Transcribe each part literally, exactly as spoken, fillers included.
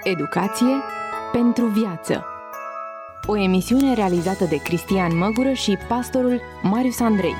Educație pentru viață. O emisiune realizată de Cristian Măgură și pastorul Marius Andrei.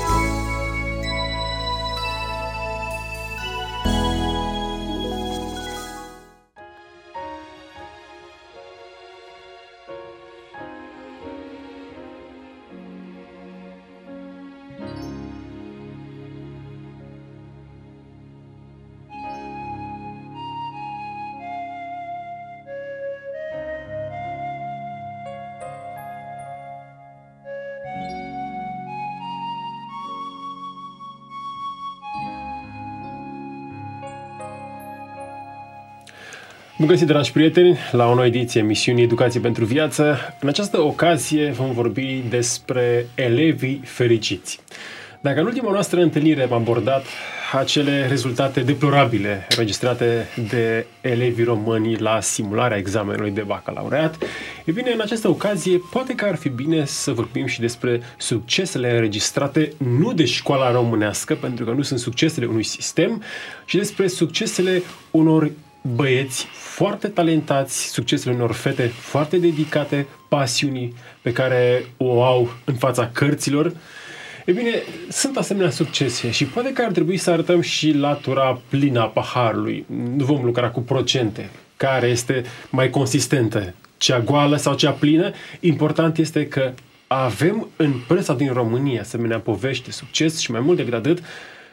Bun găsit, dragi prieteni, la o nouă ediție emisiunii Educație pentru Viață. În această ocazie vom vorbi despre elevii fericiți. Dacă în ultima noastră întâlnire am abordat acele rezultate deplorabile înregistrate de elevii români la simularea examenului de bacalaureat, e bine, în această ocazie poate că ar fi bine să vorbim și despre succesele înregistrate nu de școala românească, pentru că nu sunt succesele unui sistem, ci despre succesele unor băieți foarte talentați, succesele unor fete foarte dedicate pasiunii pe care o au în fața cărților. E bine, sunt asemenea succese și poate că ar trebui să arătăm și latura plină a paharului. Nu vom lucra cu procente, care este mai consistentă, cea goală sau cea plină. Important este că avem în presa din România asemenea povești de succes și mai mult decât atât,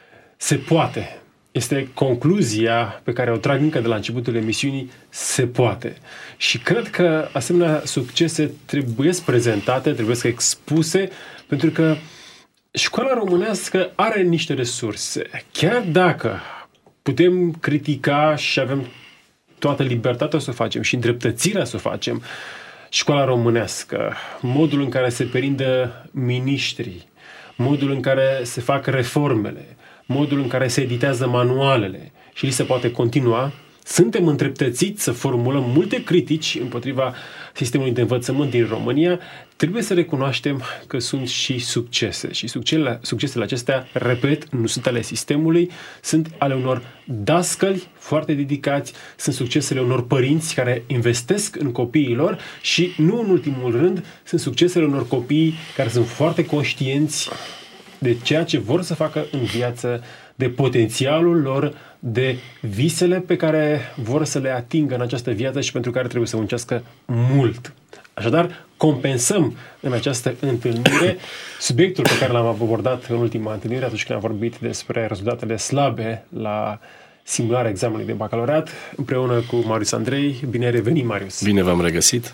se poate. Este concluzia pe care o trag încă de la începutul emisiunii, se poate. Și cred că asemenea succese trebuie prezentate, trebuie expuse, pentru că școala românească are niște resurse. Chiar dacă putem critica și avem toată libertatea să o facem și îndreptățirea să o facem, școala românească, modul în care se perindă miniștrii, modul în care se fac reformele, modul în care se editează manualele și li se poate continua, suntem îndreptățiți să formulăm multe critici împotriva sistemului de învățământ din România, trebuie să recunoaștem că sunt și succese. Și succesele, succesele acestea, repet, nu sunt ale sistemului, sunt ale unor dascăli foarte dedicați, sunt succesele unor părinți care investesc în copiii lor și, nu în ultimul rând, sunt succesele unor copii care sunt foarte conștienți de ceea ce vor să facă în viață, de potențialul lor, de visele pe care vor să le atingă în această viață și pentru care trebuie să muncească mult. Așadar, compensăm în această întâlnire subiectul pe care l-am abordat în ultima întâlnire, atunci când am vorbit despre rezultatele slabe la simularea examenului de bacalaureat, împreună cu Marius Andrei. Bine ai revenit, Marius! Bine v-am regăsit!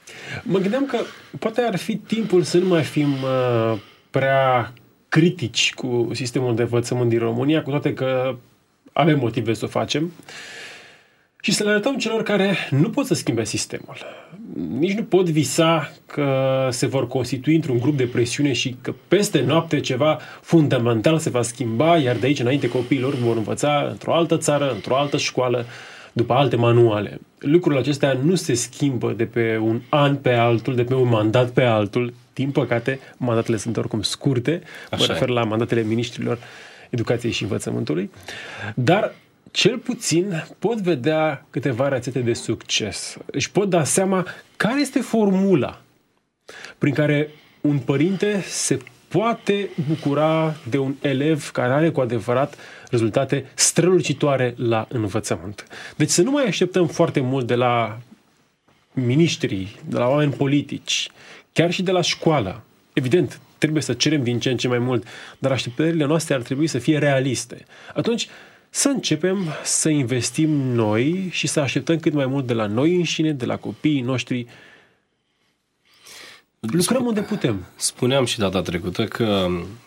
Mă gândeam că poate ar fi timpul să nu mai fim uh, prea critici cu sistemul de învățământ din România, cu toate că avem motive să o facem, și să le arătăm celor care nu pot să schimbe sistemul. Nici nu pot visa că se vor constitui într-un grup de presiune și că peste noapte ceva fundamental se va schimba, iar de aici înainte copiilor vor învăța într-o altă țară, într-o altă școală, după alte manuale. Lucrurile acestea nu se schimbă de pe un an pe altul, de pe un mandat pe altul. Din păcate, mandatele sunt oricum scurte, mă refer la mandatele miniștrilor educației și învățământului, dar cel puțin pot vedea câteva rețete de succes. Își pot da seama care este formula prin care un părinte se poate bucura de un elev care are cu adevărat rezultate strălucitoare la învățământ. Deci să nu mai așteptăm foarte mult de la miniștrii, de la oameni politici, chiar și de la școală. Evident, trebuie să cerem din ce în ce mai mult, dar așteptările noastre ar trebui să fie realiste. Atunci, să începem să investim noi și să așteptăm cât mai mult de la noi înșine, de la copiii noștri. Lucrăm unde putem. Spuneam și data trecută că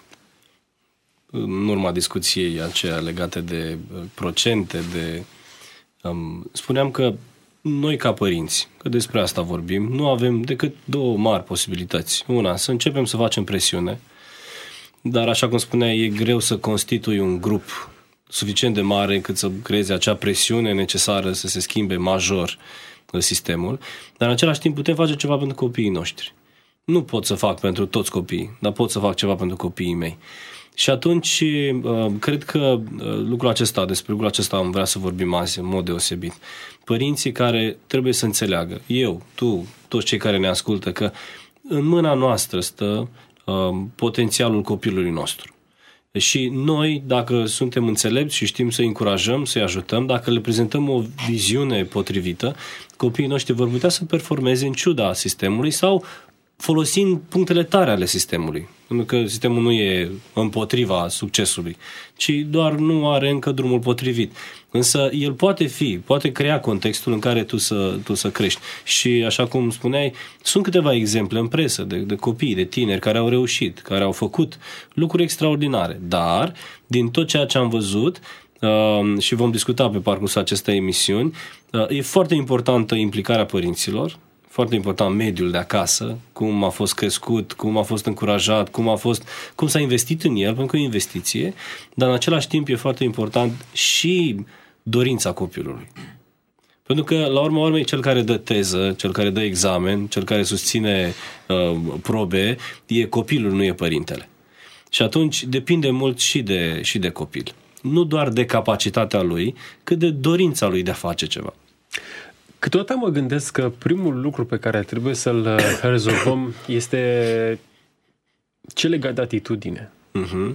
în urma discuției aceea legate de procente, de, um, spuneam că noi ca părinți, că despre asta vorbim, nu avem decât două mari posibilități. Una, să începem să facem presiune, dar așa cum spuneai, e greu să constitui un grup suficient de mare încât să creeze acea presiune necesară să se schimbe major sistemul, dar în același timp putem face ceva pentru copiii noștri. Nu pot să fac pentru toți copiii, dar pot să fac ceva pentru copiii mei. Și atunci, cred că lucrul acesta, despre lucrul acesta am vrea să vorbim azi în mod deosebit. Părinții care trebuie să înțeleagă, eu, tu, toți cei care ne ascultă, că în mâna noastră stă uh, potențialul copilului nostru. Și noi, dacă suntem înțelepți și știm să-i încurajăm, să-i ajutăm, dacă le prezentăm o viziune potrivită, copiii noștri vor putea să performeze în ciuda sistemului sau folosind punctele tare ale sistemului. Pentru că sistemul nu e împotriva succesului, ci doar nu are încă drumul potrivit. Însă el poate fi, poate crea contextul în care tu să, tu să crești. Și așa cum spuneai, sunt câteva exemple în presă de, de copii, de tineri care au reușit, care au făcut lucruri extraordinare. Dar, din tot ceea ce am văzut, uh, și vom discuta pe parcursul acestei emisiuni, uh, e foarte importantă implicarea părinților, foarte important mediul de acasă, cum a fost crescut, cum a fost încurajat, cum a fost, cum s-a investit în el, pentru că e o investiție, dar în același timp e foarte important și dorința copilului. Pentru că, la urma urmei, cel care dă teză, cel care dă examen, cel care susține uh, probe, e copilul, nu e părintele. Și atunci depinde mult și de, și de copil. Nu doar de capacitatea lui, cât de dorința lui de a face ceva. Câteodată mă gândesc că primul lucru pe care trebuie să-l rezolvăm este ce legat de atitudine. Uh-huh.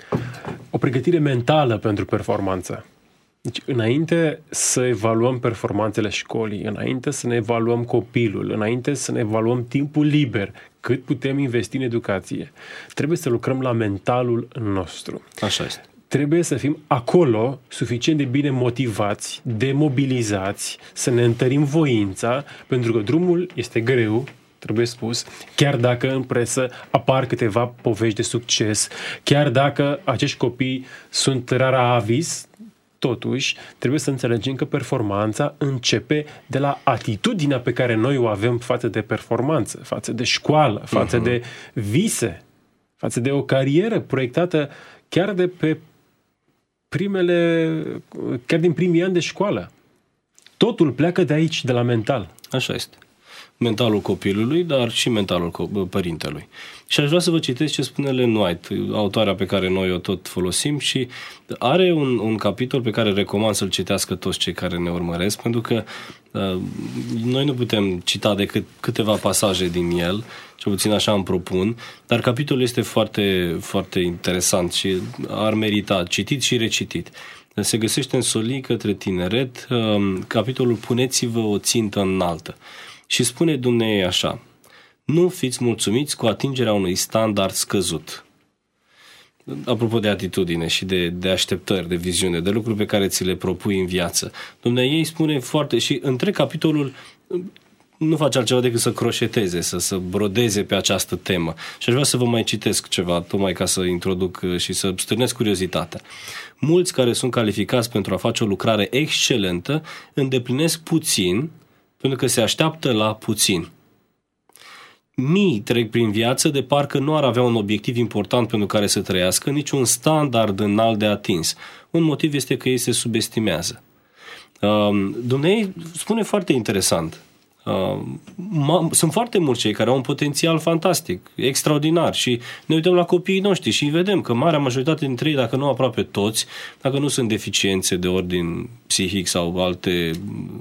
O pregătire mentală pentru performanță. Deci, înainte să evaluăm performanțele școlii, înainte să ne evaluăm copilul, înainte să ne evaluăm timpul liber, cât putem investi în educație, trebuie să lucrăm la mentalul nostru. Așa este. Trebuie să fim acolo suficient de bine motivați, demobilizați, să ne întărim voința, pentru că drumul este greu, trebuie spus, chiar dacă în presă apar câteva povești de succes, chiar dacă acești copii sunt rara avis, totuși trebuie să înțelegem că performanța începe de la atitudinea pe care noi o avem față de performanță, față de școală, față uh-huh. de vise, față de o carieră proiectată chiar de pe primele, chiar din primii ani de școală. Totul pleacă de aici, de la mental. Așa este. Mentalul copilului, dar și mentalul părintelui. Și aș vrea să vă citesc ce spune Ellen White, autoarea pe care noi o tot folosim, și are un, un capitol pe care recomand să-l citească toți cei care ne urmăresc, pentru că uh, noi nu putem cita decât câteva pasaje din el, cel puțin așa îmi propun, dar capitolul este foarte, foarte interesant și ar merita citit și recitit. Se găsește în Solii către tineret, uh, capitolul Puneți-vă o țintă înaltă. Și spune Dumnezeu așa: nu fiți mulțumiți cu atingerea unui standard scăzut. Apropo de atitudine și de, de așteptări, de viziune, de lucruri pe care ți le propui în viață. Dumnezeu spune foarte, și întreg capitolul nu face altceva decât să croșeteze, să, să brodeze pe această temă. Și aș vrea să vă mai citesc ceva, tocmai ca să introduc și să stârnesc curiozitatea. Mulți care sunt calificați pentru a face o lucrare excelentă îndeplinesc puțin, pentru că se așteaptă la puțin. Mii trec prin viață de parcă nu ar avea un obiectiv important pentru care să trăiască, nici un standard înalt de atins. Un motiv este că ei se subestimează. Uh, Dumnezeu spune foarte interesant. Uh, sunt foarte mulți cei care au un potențial fantastic, extraordinar, și ne uităm la copiii noștri și vedem că marea majoritate dintre ei, dacă nu aproape toți, dacă nu sunt deficiențe de ordin psihic sau alte,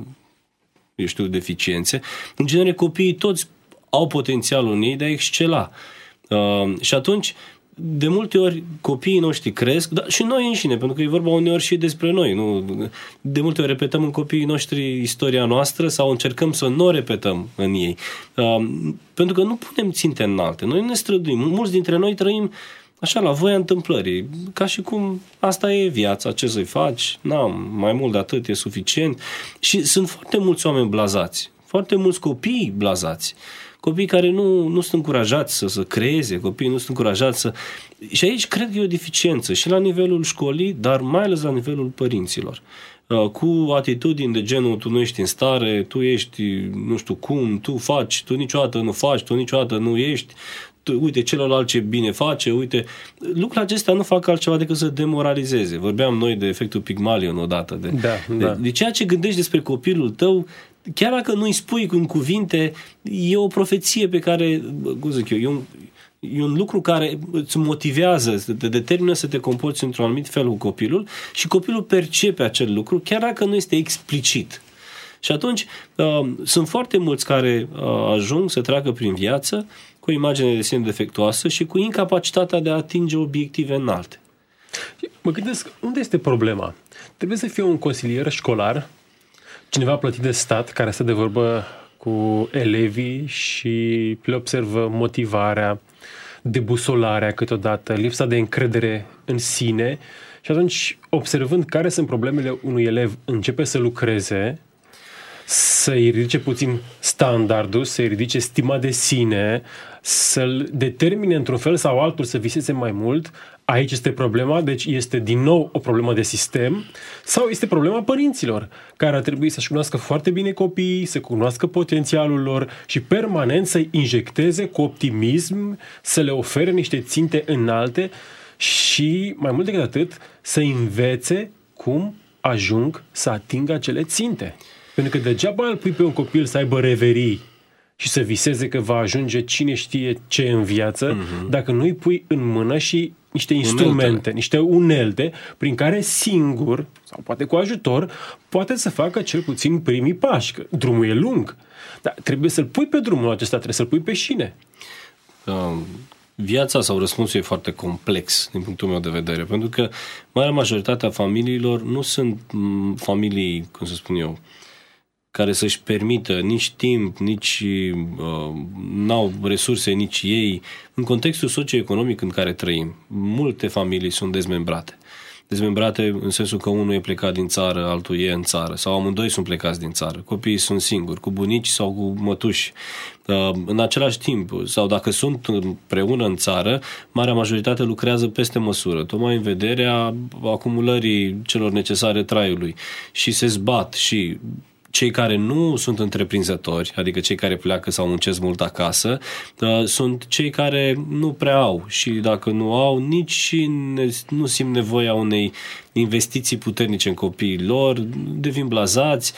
eu știu, deficiențe, în genere copiii toți au potențialul în ei de a excela. Uh, și atunci, de multe ori, copiii noștri cresc, dar și noi înșine, pentru că e vorba uneori și despre noi. Nu? De multe ori repetăm în copiii noștri istoria noastră sau încercăm să nu o repetăm în ei. Uh, pentru că nu punem ținte înalte. Noi ne străduim. Mulți dintre noi trăim așa, la voia întâmplării, ca și cum asta e viața, ce să-i faci, n-am, mai mult de atât, e suficient. Și sunt foarte mulți oameni blazați, foarte mulți copii blazați, copii care nu, nu sunt încurajați să, să creeze, copiii nu sunt încurajați să... Și aici cred că e o deficiență și la nivelul școlii, dar mai ales la nivelul părinților. Cu atitudini de genul, tu nu ești în stare, tu ești nu știu cum, tu faci, tu niciodată nu faci, tu niciodată nu ești, uite, celălalt ce bine face, uite, lucrurile acestea nu fac altceva decât să demoralizeze. Vorbeam noi de efectul Pygmalion odată. De, da, de, da. de ceea ce gândești despre copilul tău chiar dacă nu îi spui în cuvinte, e o profeție pe care, cum zic eu, e un, e un lucru care îți motivează, te determină să te comporți într-un anumit fel cu copilul și copilul percepe acel lucru, chiar dacă nu este explicit. Și atunci uh, sunt foarte mulți care uh, ajung să treacă prin viață cu o imagine de sine defectuoasă și cu incapacitatea de a atinge obiective înalte. Mă gândesc, unde este problema? Trebuie să fie un consilier școlar, cineva plătit de stat, care stă de vorbă cu elevii și le observă motivarea, debusolarea câteodată, lipsa de încredere în sine și atunci, observând care sunt problemele unui elev, începe să lucreze, să-i ridice puțin standardul, să-i ridice stima de sine, să-l determine într-un fel sau altul să viseze mai mult. Aici este problema, deci este din nou o problemă de sistem sau este problema părinților, care ar trebui să-și cunoască foarte bine copiii, să cunoască potențialul lor și permanent să-i injecteze cu optimism, să le ofere niște ținte înalte și, mai mult decât atât, să învețe cum ajung să atingă acele ținte. Pentru că degeaba îl pui pe un copil să aibă reverii și să viseze că va ajunge cine știe ce în viață, mm-hmm. dacă nu îi pui în mână și niște instrumente, Uneltele. niște unelte prin care singur, sau poate cu ajutor, poate să facă cel puțin primii pași, că drumul e lung. Dar trebuie să-l pui pe drumul acesta, trebuie să-l pui pe șine. Um, viața sau răspunsul e foarte complex din punctul meu de vedere, pentru că marea majoritatea familiilor nu sunt m, familii, cum să spun eu, care să-și permită nici timp, nici uh, n-au resurse nici ei, în contextul socioeconomic în care trăim. Multe familii sunt dezmembrate. Dezmembrate în sensul că unul e plecat din țară, altul e în țară, sau amândoi sunt plecați din țară. Copiii sunt singuri, cu bunici sau cu mătuși. Uh, în același timp, sau dacă sunt împreună în țară, marea majoritate lucrează peste măsură, tocmai în vederea acumulării celor necesare traiului. Și se zbat și cei care nu sunt întreprinzători, adică cei care pleacă sau muncesc mult acasă, sunt cei care nu prea au și dacă nu au, nici nu simt nevoia unei investiții puternice în copiii lor, devin blazați.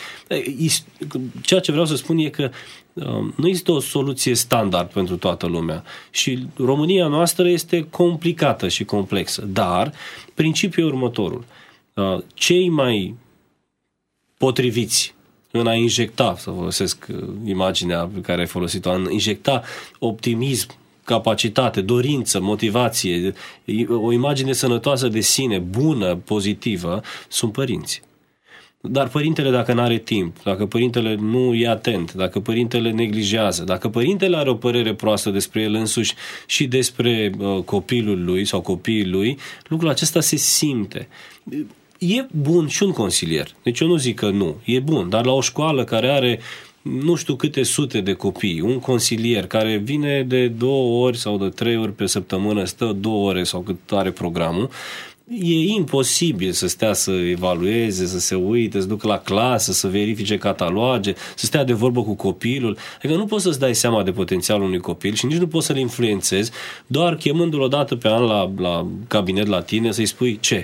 Ceea ce vreau să spun e că nu există o soluție standard pentru toată lumea și România noastră este complicată și complexă, dar principiul e următorul. Cei mai potriviți în a injecta, să folosesc imaginea pe care ai folosit-o, a injecta optimism, capacitate, dorință, motivație, o imagine sănătoasă de sine, bună, pozitivă, sunt părinți. Dar părintele, dacă nu are timp, dacă părintele nu e atent, dacă părintele neglijează, dacă părintele are o părere proastă despre el însuși și despre uh, copilul lui sau copiii lui, lucrul acesta se simte. E bun și un consilier. Deci eu nu zic că nu. E bun. Dar la o școală care are nu știu câte sute de copii, un consilier care vine de două ori sau de trei ori pe săptămână, stă două ore sau cât are programul, e imposibil să stea să evalueze, să se uite, să ducă la clasă, să verifice cataloage, să stea de vorbă cu copilul. Adică nu poți să-ți dai seama de potențialul unui copil și nici nu poți să-l influențezi, doar chemându-l o dată pe an la, la cabinet la tine să-i spui ce?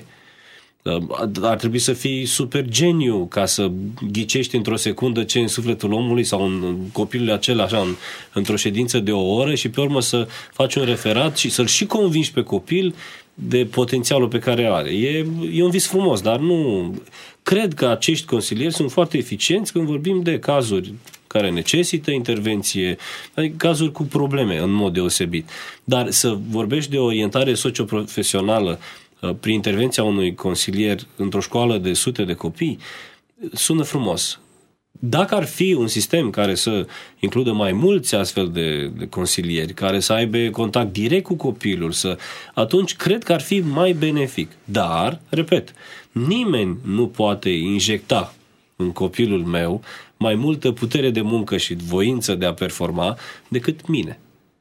Ar trebui să fii super geniu ca să ghicești într-o secundă ce în sufletul omului sau în copilul acela așa, în, într-o ședință de o oră și pe urmă să faci un referat și să-l și convingi pe copil de potențialul pe care are. E, e un vis frumos, dar nu... Cred că acești consilieri sunt foarte eficienți când vorbim de cazuri care necesită intervenție, adică cazuri cu probleme în mod deosebit. Dar să vorbești de o orientare socioprofesională prin intervenția unui consilier într-o școală de sute de copii, sună frumos. Dacă ar fi un sistem care să includă mai mulți astfel de, de consilieri, care să aibă contact direct cu copilul, să, atunci cred că ar fi mai benefic. Dar, repet, nimeni nu poate injecta în copilul meu mai multă putere de muncă și voință de a performa decât mine.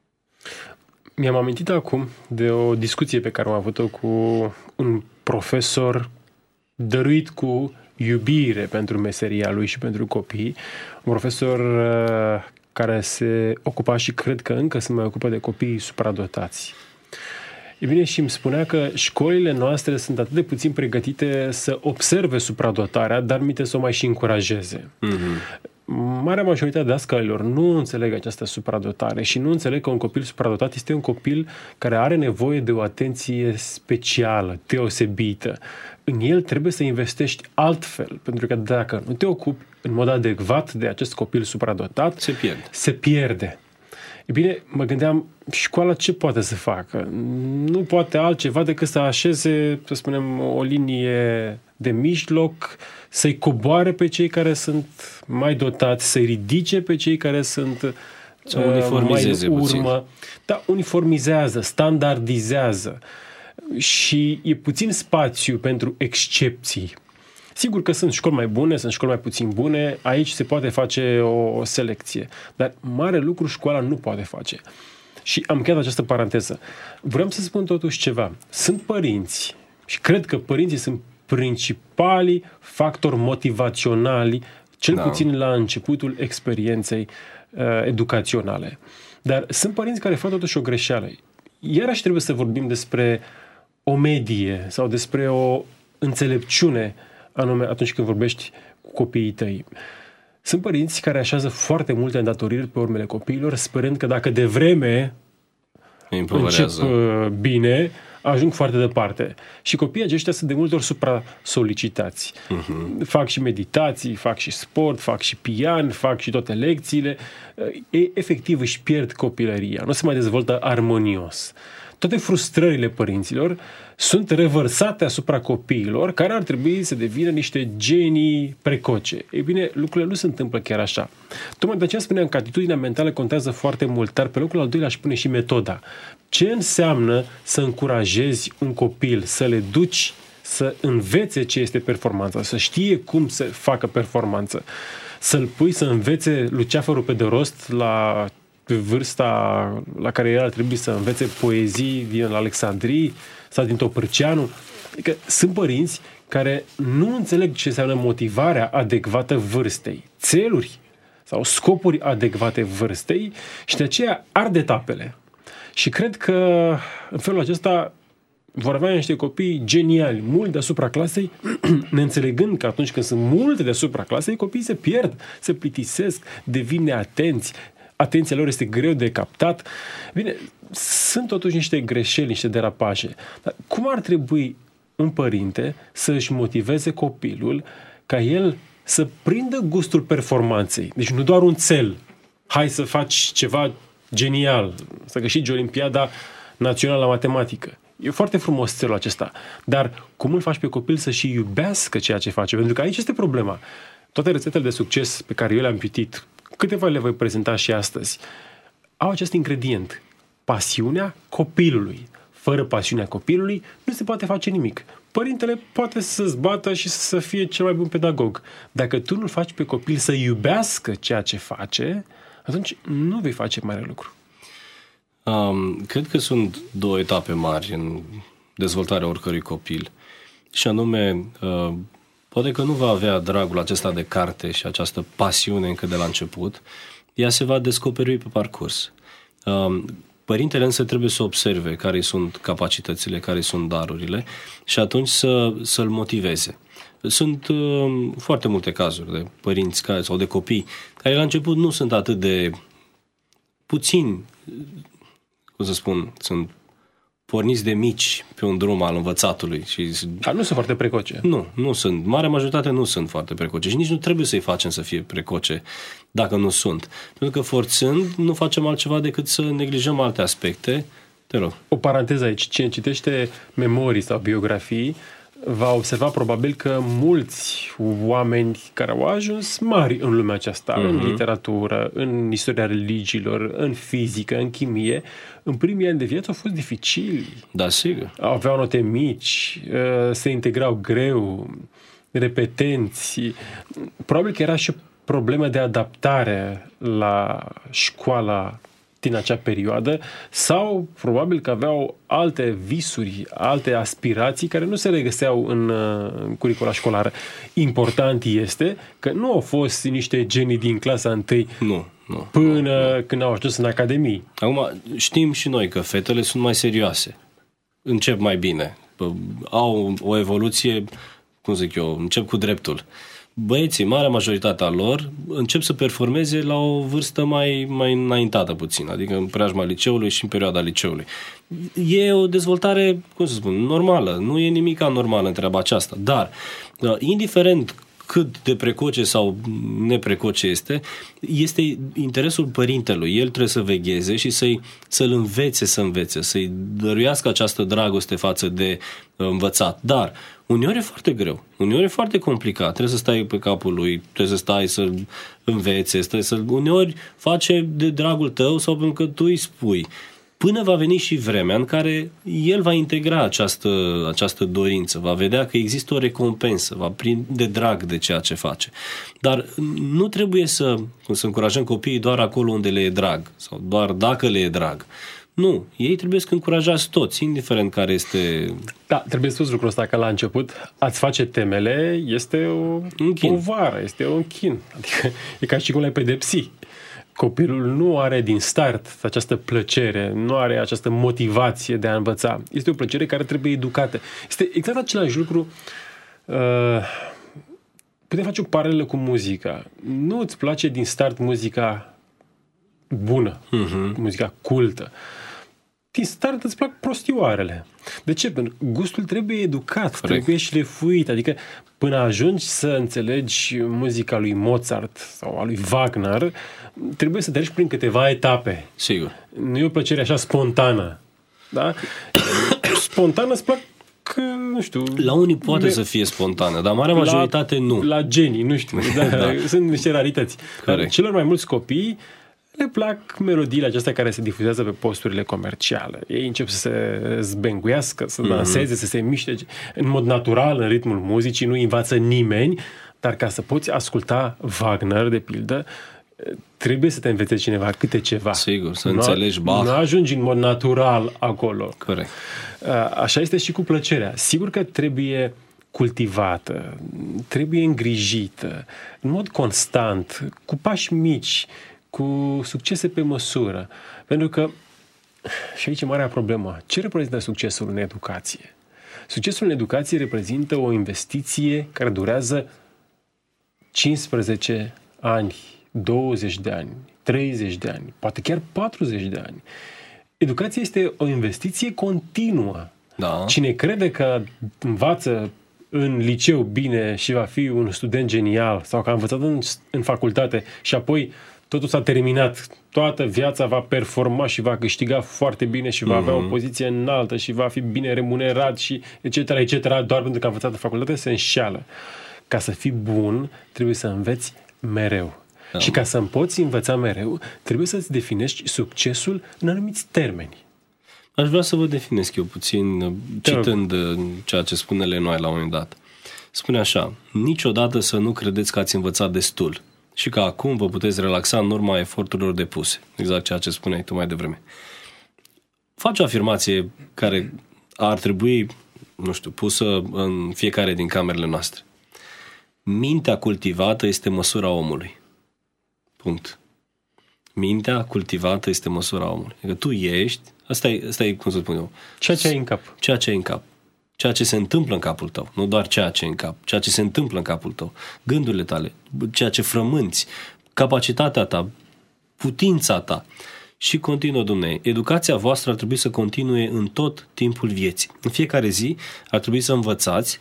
Mi-am amintit acum de o discuție pe care am avut-o cu un profesor dăruit cu iubire pentru meseria lui și pentru copii, un profesor uh, care se ocupa și cred că încă se mai ocupă de copiii supradotați. E bine, și îmi spunea că școlile noastre sunt atât de puțin pregătite să observe supradotarea, dar minte să o mai și încurajeze. Mm-hmm. Marea majoritate de dascălilor nu înțeleg această supradotare și nu înțeleg că un copil supradotat este un copil care are nevoie de o atenție specială, deosebită. În el trebuie să investești altfel, pentru că dacă nu te ocupi în mod adecvat de acest copil supradotat, se pierde. Se pierde. E bine, mă gândeam, școala ce poate să facă? Nu poate altceva decât să așeze, să spunem, o linie de mijloc, să-i coboare pe cei care sunt mai dotați, să-i ridice pe cei care sunt să uniformizeze mai în urmă. Puțin. Da, uniformizează, standardizează. Și e puțin spațiu pentru excepții. Sigur că sunt școli mai bune, sunt școli mai puțin bune, aici se poate face o, o selecție. Dar mare lucru școala nu poate face. Și am încheiat această paranteză. Vreau să spun totuși ceva. Sunt părinți, și cred că părinții sunt principalii factori motivaționali, cel da. puțin la începutul experienței uh, educaționale. Dar sunt părinți care fac totuși o greșeală. Iarăși trebuie să vorbim despre o medie sau despre o înțelepciune anume atunci când vorbești cu copiii tăi. Sunt părinți care așează foarte multe îndatoriri pe urmele copiilor, sperând că dacă de vreme încep bine, ajung foarte departe. Și copiii aceștia sunt de multe ori supra-solicitați. Uh-huh. Fac și meditații, fac și sport, fac și pian, fac și toate lecțiile. E, efectiv își pierd copilăria. Nu se mai dezvoltă armonios. Toate frustrările părinților sunt revărsate asupra copiilor, care ar trebui să devină niște genii precoce. Ei bine, lucrurile nu se întâmplă chiar așa. Tocmai de aceea spuneam că atitudinea mentală contează foarte mult, dar pe locul al doilea aș pune și metoda. Ce înseamnă să încurajezi un copil, să le duci să învețe ce este performanța, să știe cum să facă performanță, să-l pui să învețe luceafărul pe de rost la vârsta la care el ar trebui să învețe poezii din Alexandrii sau din Topârceanu. Adică sunt părinți care nu înțeleg ce înseamnă motivarea adecvată vârstei, țeluri sau scopuri adecvate vârstei și de aceea ard etapele. Și cred că în felul acesta vor avea niște copii geniali, mult deasupra clasei, neînțelegând că atunci când sunt multe deasupra clasei, copiii se pierd, se plictisesc, devin neatenți, atenția lor este greu de captat. Bine, sunt totuși niște greșeli, niște derapaje. Dar cum ar trebui un părinte să își motiveze copilul ca el să prindă gustul performanței? Deci nu doar un țel. Hai să faci ceva genial, să câștigi Olimpiada Națională la Matematică. E foarte frumos țelul acesta. Dar cum îl faci pe copil să-și iubească ceea ce face? Pentru că aici este problema. Toate rețetele de succes pe care eu le-am citit, câteva le voi prezenta și astăzi, au acest ingredient. Pasiunea copilului. Fără pasiunea copilului nu se poate face nimic. Părintele poate să-ți bată și să fie cel mai bun pedagog. Dacă tu nu faci pe copil să iubească ceea ce face, atunci nu vei face mare lucru. Um, cred că sunt două etape mari în dezvoltarea oricărui copil. Și anume, uh, poate că nu va avea dragul acesta de carte și această pasiune încă de la început. Ea se va descoperi pe parcurs. Um, părintele însă trebuie să observe care sunt capacitățile, care sunt darurile și atunci să, să-l motiveze. Sunt uh, foarte multe cazuri de părinți care, sau de copii care la început nu sunt atât de puțini, cum să spun, sunt porniți de mici pe un drum al învățatului. Și Dar nu sunt foarte precoce. Nu, nu sunt. Marea majoritate nu sunt foarte precoce și nici nu trebuie să-i facem să fie precoce dacă nu sunt. Pentru că forțând nu facem altceva decât să neglijăm alte aspecte. Te rog. O paranteză aici. Cine citește memorii sau biografii va observa probabil că mulți oameni care au ajuns mari în lumea aceasta, uh-huh. în literatură, în istoria religiilor, în fizică, în chimie, în primii ani de viață au fost dificili. Da, sigur. Aveau note mici, se integrau greu, repetenți. Probabil că era și problemă de adaptare la școala din acea perioadă sau probabil că aveau alte visuri, alte aspirații care nu se regăseau în, în curicula școlară. Important este că nu au fost niște genii din clasa întâi nu, nu, până nu, nu. când au ajuns în academii. Acum știm și noi că fetele sunt mai serioase. încep mai bine. Au o evoluție, cum zic eu, încep cu dreptul. Băieții, marea majoritatea lor, încep să performeze la o vârstă mai, mai înaintată puțin, adică în preajma liceului și în perioada liceului. E o dezvoltare, cum să spun, normală, nu e nimic anormal în treaba aceasta, dar, indiferent cât de precoce sau neprecoce este, este interesul părintelui. El trebuie să vegheze și să-i, să-l învețe să învețe, să-i dăruiască această dragoste față de învățat. Dar uneori e foarte greu, uneori e foarte complicat. Trebuie să stai pe capul lui, trebuie să stai să învețe, stai să uneori face de dragul tău sau pentru că tu îi spui. Până va veni și vremea în care el va integra această, această dorință, va vedea că există o recompensă, va prinde drag de ceea ce face. Dar nu trebuie să, să încurajăm copiii doar acolo unde le e drag sau doar dacă le e drag. Nu, ei trebuie să încurajați toți, indiferent care este... Da, trebuie spus lucrul ăsta, că la început ați face temele este o povară, este un chin. Adică e ca și cum le pedepsi. Copilul nu are din start această plăcere, nu are această motivație de a învăța. Este o plăcere care trebuie educată. Este exact același lucru. Uh, putem face o paralelă cu muzica. Nu îți place din start muzica bună, uh-huh. muzica cultă. Din start îți plac prostioarele. De ce? Pentru că gustul trebuie educat, Corect. trebuie șlefuit. Adică până ajungi să înțelegi muzica lui Mozart sau a lui Wagner, trebuie să treci prin câteva etape. Sigur. Nu e o plăcere așa spontană. Da? Spontană îți plac că, nu știu... La unii poate de... să fie spontană, dar marea majoritate la, nu. La genii, nu știu. Da, da. Sunt niște rarități. Dar celor mai mulți copii le plac melodiile acestea care se difuzează pe posturile comerciale. Ei încep să se zbenguiască, să mm-hmm. danseze, să se miște în mod natural în ritmul muzicii, nu învață nimeni, dar ca să poți asculta Wagner, de pildă, trebuie să te învețe cineva câte ceva. Sigur, să nu înțelegi Bach. Nu ajungi în mod natural acolo. Corect. Așa este și cu plăcerea. Sigur că trebuie cultivată, trebuie îngrijită, în mod constant, cu pași mici, cu succese pe măsură. Pentru că, și aici e marea problemă, ce reprezintă succesul în educație? Succesul în educație reprezintă o investiție care durează cincisprezece ani, douăzeci de ani, treizeci de ani, poate chiar patruzeci de ani. Educația este o investiție continuă. Da. Cine crede că învață în liceu bine și va fi un student genial sau că a învățat în, în facultate și apoi totul s-a terminat, toată viața va performa și va câștiga foarte bine și va mm-hmm. avea o poziție înaltă și va fi bine remunerat și et cetera, et cetera, doar pentru că a învățat în facultate, se înșeală. Ca să fii bun, trebuie să înveți mereu. Da. Și ca să poți învăța mereu, trebuie să-ți definești succesul în anumiți termeni. Aș vrea să vă definesc eu puțin, citând ceea ce spune Lenoir la un moment dat. Spune așa: niciodată să nu credeți că ați învățat destul și că acum vă puteți relaxa în urma eforturilor depuse. Exact ceea ce spuneai tu mai devreme. Faci o afirmație care ar trebui, nu știu, pusă în fiecare din camerele noastre. Mintea cultivată este măsura omului. Punct. Mintea cultivată este măsura omului. Adică tu ești, asta e, asta e cum să spun eu. Ceea ce ai în cap. Ceea ce ai în cap. Ceea ce se întâmplă în capul tău. Nu doar ceea ce ai în cap. Ceea ce se întâmplă în capul tău. Gândurile tale. Ceea ce frămânți. Capacitatea ta. Putința ta. Și continuă, Dumnezeu. Educația voastră ar trebui să continue în tot timpul vieții. În fiecare zi ar trebui să învățați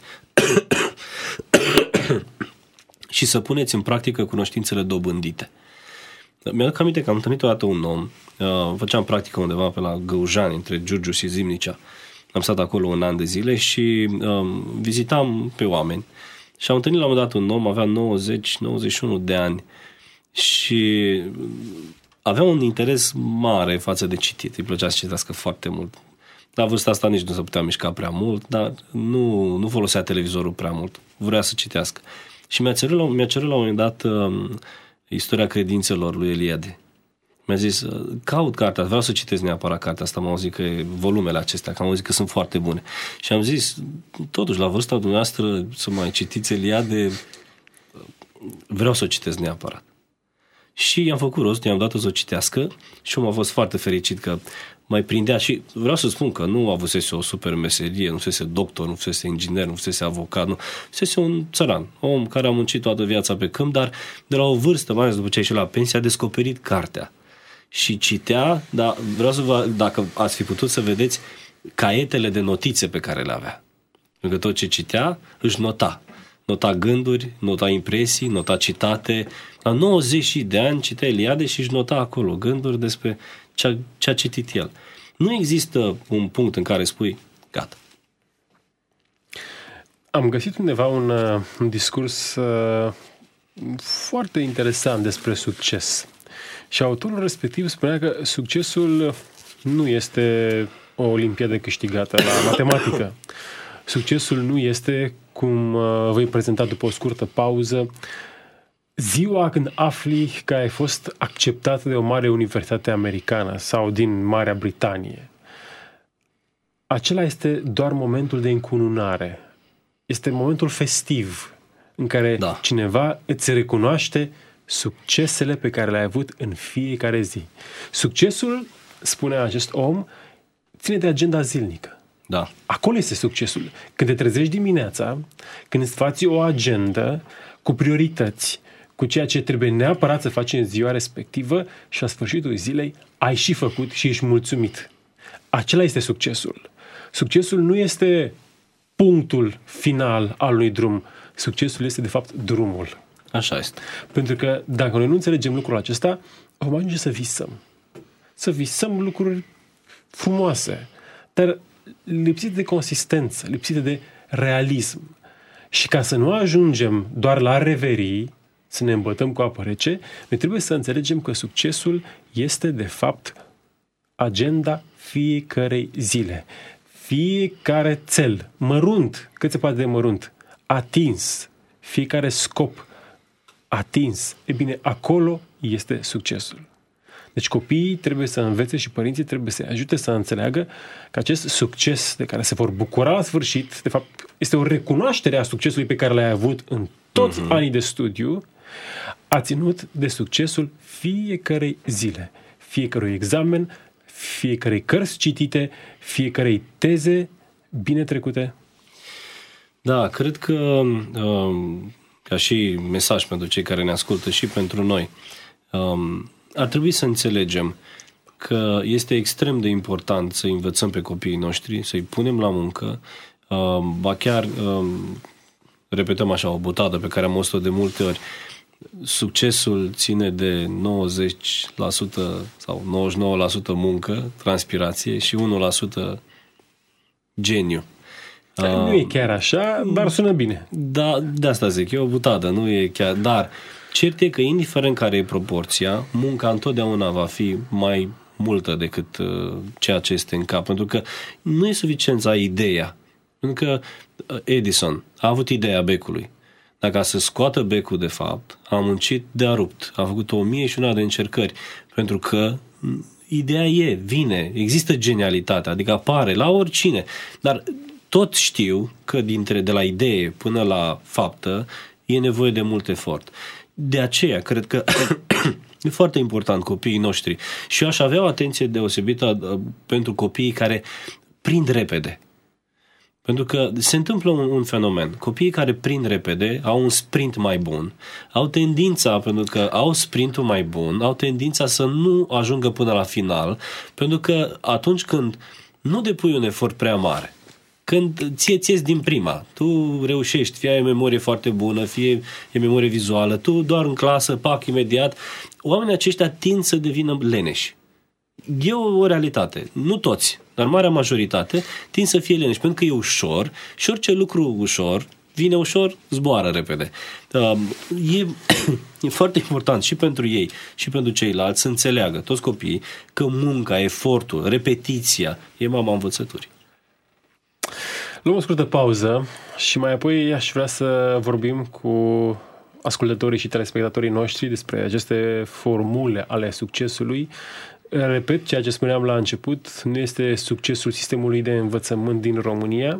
și să puneți în practică cunoștințele dobândite. Mi-aduc aminte că am întâlnit odată un om, uh, făceam practică undeva pe la Găujani, între Giurgiu și Zimnicea. Am stat acolo un an de zile și uh, vizitam pe oameni. Și am întâlnit la un moment dat un om, avea nouăzeci nouăzeci și unu de ani și avea un interes mare față de citit. Îi plăcea să citească foarte mult. La vârsta asta nici nu se putea mișca prea mult, dar nu, nu folosea televizorul prea mult. Vrea să citească. Și mi-a cerut la, mi-a cerut la un moment dat uh, Istoria credințelor lui Eliade. Mi-a zis, caut cartea, vreau să citesc neapărat cartea asta, am auzit că volumele acestea, că am auzit că sunt foarte bune. Și am zis, totuși, la vârsta dumneavoastră să mai citiți Eliade, vreau să o citesc neapărat. Și i-am făcut rost, i-am dat-o să o citească și omul a fost foarte fericit că mai prindea și vreau să spun că nu avusese o super meserie, nu fusese doctor, nu fusese inginer, nu fusese avocat, nu fusese un țăran, om care a muncit toată viața pe câmp, dar de la o vârstă, mai ales după ce a ieșit la pensie, a descoperit cartea și citea, dar vreau să vă, dacă ați fi putut să vedeți caietele de notițe pe care le avea. Pentru că tot ce citea își nota. Nota gânduri, nota impresii, nota citate. La nouăzeci de ani citea Eliade și își nota acolo gânduri despre ce a, ce a citit el. Nu există un punct în care spui, gata. Am găsit undeva un, un discurs uh, foarte interesant despre succes. Și autorul respectiv spunea că succesul nu este o olimpiadă câștigată la matematică. Succesul nu este, cum uh, voi prezenta după o scurtă pauză, ziua când afli că ai fost acceptat de o mare universitate americană sau din Marea Britanie. Acela este doar momentul de încununare. Este momentul festiv în care da. cineva îți recunoaște succesele pe care le-ai avut în fiecare zi. Succesul, spune acest om, ține de agenda zilnică. Da. Acolo este succesul. Când te trezești dimineața, când îți faci o agendă cu priorități, cu ceea ce trebuie neapărat să faci în ziua respectivă și la sfârșitul zilei ai și făcut și ești mulțumit. Acela este succesul. Succesul nu este punctul final al unui drum. Succesul este, de fapt, drumul. Așa este. Pentru că dacă noi nu înțelegem lucrul acesta, vom ajunge să visăm. Să visăm lucruri frumoase, dar lipsite de consistență, lipsite de realism. Și ca să nu ajungem doar la reverii, să ne îmbătăm cu apă rece, noi trebuie să înțelegem că succesul este, de fapt, agenda fiecărei zile. Fiecare țel, mărunt, cât se poate de mărunt, atins, fiecare scop atins, e bine, acolo este succesul. Deci copiii trebuie să învețe și părinții trebuie să ajute să înțeleagă că acest succes de care se vor bucura la sfârșit, de fapt, este o recunoaștere a succesului pe care l-ai avut în toți uh-huh. anii de studiu, a ținut de succesul fiecărei zile, fiecărui examen, fiecărei cărți citite, fiecărei teze bine trecute. Da, cred că um, ca și mesaj pentru cei care ne ascultă și pentru noi, um, ar trebui să înțelegem că este extrem de important să învățăm pe copiii noștri, să-i punem la muncă, um, ba chiar um, repetăm așa o butadă pe care am auzit-o de multe ori, succesul ține de nouăzeci la sută sau nouăzeci și nouă la sută muncă, transpirație și unu la sută geniu. Nu e chiar așa, dar sună bine. Da, de asta zic, e o butadă, nu e chiar, dar cert e că indiferent care e proporția, munca întotdeauna va fi mai multă decât uh, ceea ce este în cap, pentru că nu e suficient să ai ideea. Pentru că uh, Edison a avut ideea becului. Dacă să scoată becul, de fapt, a muncit de-a rupt. A făcut o mie și una de încercări. Pentru că ideea e, vine, există genialitatea, adică apare la oricine. Dar tot știu că dintre de la idee până la faptă e nevoie de mult efort. De aceea, cred că e foarte important copiii noștri. Și eu aș avea o atenție deosebită pentru copiii care prind repede. Pentru că se întâmplă un, un fenomen. Copiii care prind repede au un sprint mai bun, au tendința, pentru că au sprintul mai bun, au tendința să nu ajungă până la final, pentru că atunci când nu depui un efort prea mare, când ție ți din prima, tu reușești, fie ai memorie foarte bună, fie e memorie vizuală, tu doar în clasă, pac, imediat, oamenii aceștia tind să devină leneși. E o, o realitate. Nu toți, dar marea majoritate tind să fie leneși, pentru că e ușor și orice lucru ușor vine ușor, zboară repede. E, e foarte important și pentru ei și pentru ceilalți să înțeleagă, toți copiii, că munca, efortul, repetiția e mama învățăturii. Luăm o scurtă pauză și mai apoi aș vrea să vorbim cu ascultătorii și telespectatorii noștri despre aceste formule ale succesului. Repet, ceea ce spuneam la început, nu este succesul sistemului de învățământ din România.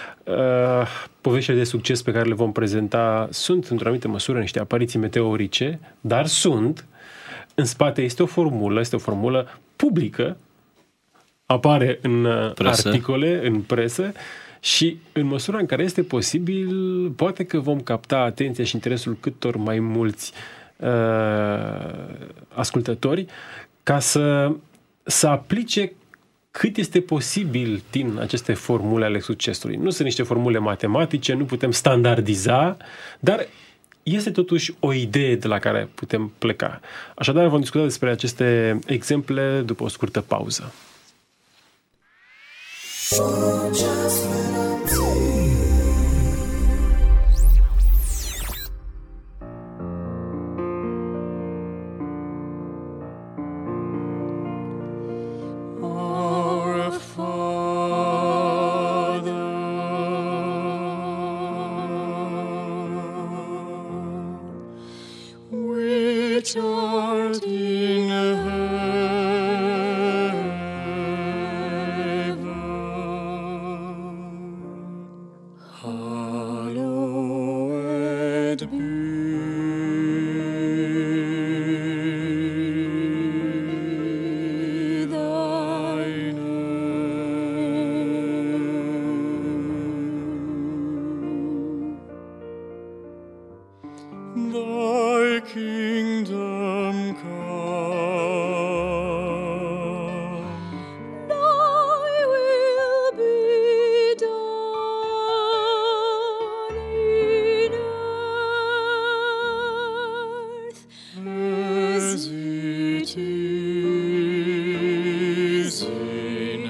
Poveștile de succes pe care le vom prezenta sunt, într-o anumită măsură, niște apariții meteorice, dar sunt. În spate este o formulă, este o formulă publică, apare în presă. articole, în presă, și în măsura în care este posibil, poate că vom capta atenția și interesul câtor mai mulți uh, ascultători, ca să, să aplice cât este posibil din aceste formule ale succesului. Nu sunt niște formule matematice, nu putem standardiza, dar este totuși o idee de la care putem pleca. Așadar, vom discuta despre aceste exemple după o scurtă pauză. Which art in heaven, hallowed be thy name. Thy kingdom come, thy will be done in earth as it is in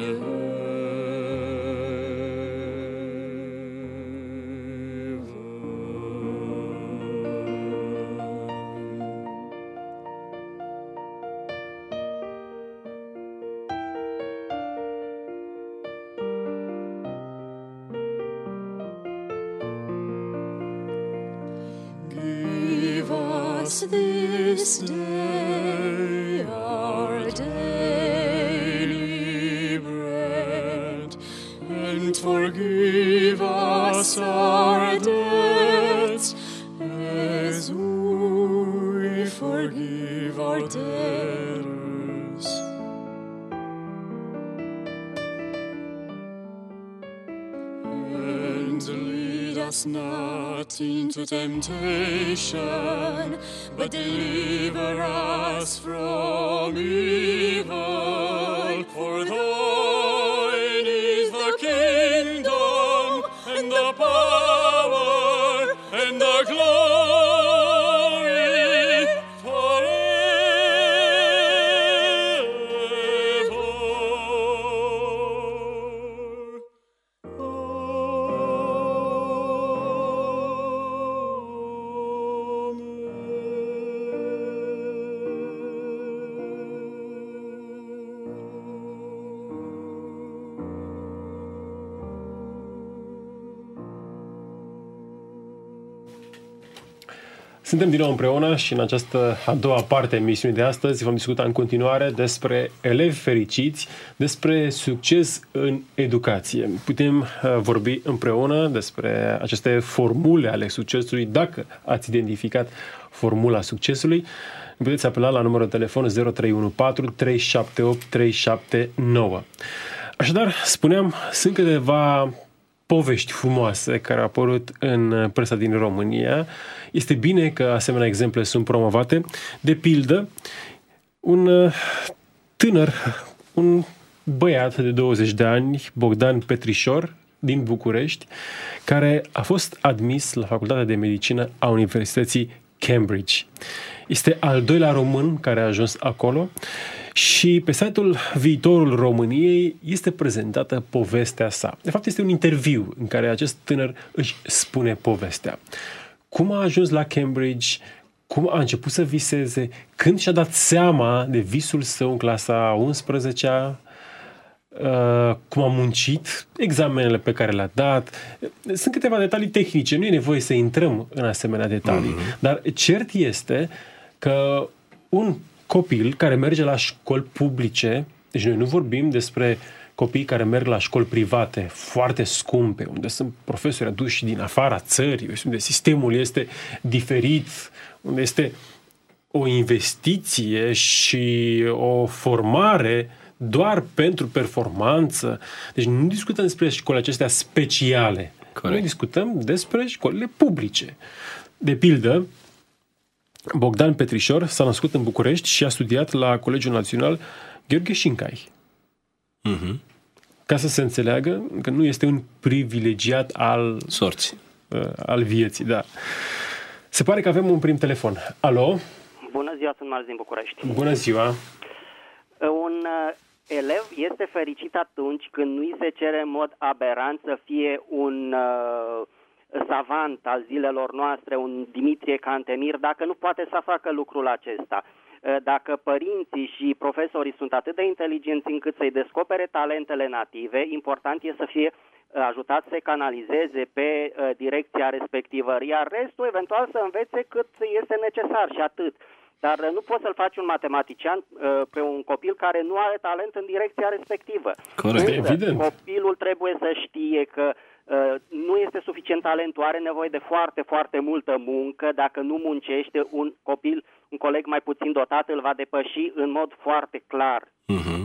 Give us this day our daily bread, and forgive us our debts, as we forgive our debtors. And lead us not into temptation, but deliver us from evil. For thine is the kingdom, and the power, and the glory forever. Suntem din nou împreună și în această a doua parte a emisiunii de astăzi vom discuta în continuare despre elevi fericiți, despre succes în educație. Putem uh, vorbi împreună despre aceste formule ale succesului. Dacă ați identificat formula succesului, puteți apela la numărul de telefon zero trei unu patru trei șapte opt trei șapte nouă. Așadar, spuneam, sunt câteva povești frumoase care au apărut în presa din România. Este bine că asemenea exemple sunt promovate. De pildă, un tânăr, un băiat de douăzeci de ani, Bogdan Petrișor, din București, care a fost admis la Facultatea de Medicină a Universității Cambridge. Este al doilea român care a ajuns acolo și pe site-ul Viitorul României este prezentată povestea sa. De fapt, este un interviu în care acest tânăr își spune povestea. Cum a ajuns la Cambridge, cum a început să viseze, când și-a dat seama de visul său în clasa a unsprezecea, Uh, cum a muncit, examenele pe care le-a dat. Sunt câteva detalii tehnice, nu e nevoie să intrăm în asemenea detalii. Mm-hmm. Dar cert este că un copil care merge la școli publice, deci noi nu vorbim despre copii care merg la școli private foarte scumpe, unde sunt profesori aduși din afara țării, unde sistemul este diferit, unde este o investiție și o formare doar pentru performanță. Deci nu discutăm despre școli acestea speciale. Corect. Noi discutăm despre școlile publice. De pildă, Bogdan Petrișor s-a născut în București și a studiat la Colegiul Național Gheorghe Șincai. Uh-huh. Ca să se înțeleagă că nu este un privilegiat al sorții, uh, al vieții, da. Se pare că avem un prim telefon. Alo? Bună ziua, sunt Marius din București. Bună ziua. Un uh, elev este fericit atunci când nu îi se cere în mod aberant să fie un uh, savant al zilelor noastre, un Dimitrie Cantemir, dacă nu poate să facă lucrul acesta. Dacă părinții și profesorii sunt atât de inteligenți încât să-i descopere talentele native, important e să fie ajutat să se canalizeze pe direcția respectivă, iar restul eventual să învețe cât este necesar și atât. Dar nu poți să-l faci un matematician pe un copil care nu are talent în direcția respectivă. Corect, evident. Copilul trebuie să știe că nu este suficient talentul, are nevoie de foarte, foarte multă muncă. Dacă nu muncește, un copil, un coleg mai puțin dotat îl va depăși în mod foarte clar. Uh-huh.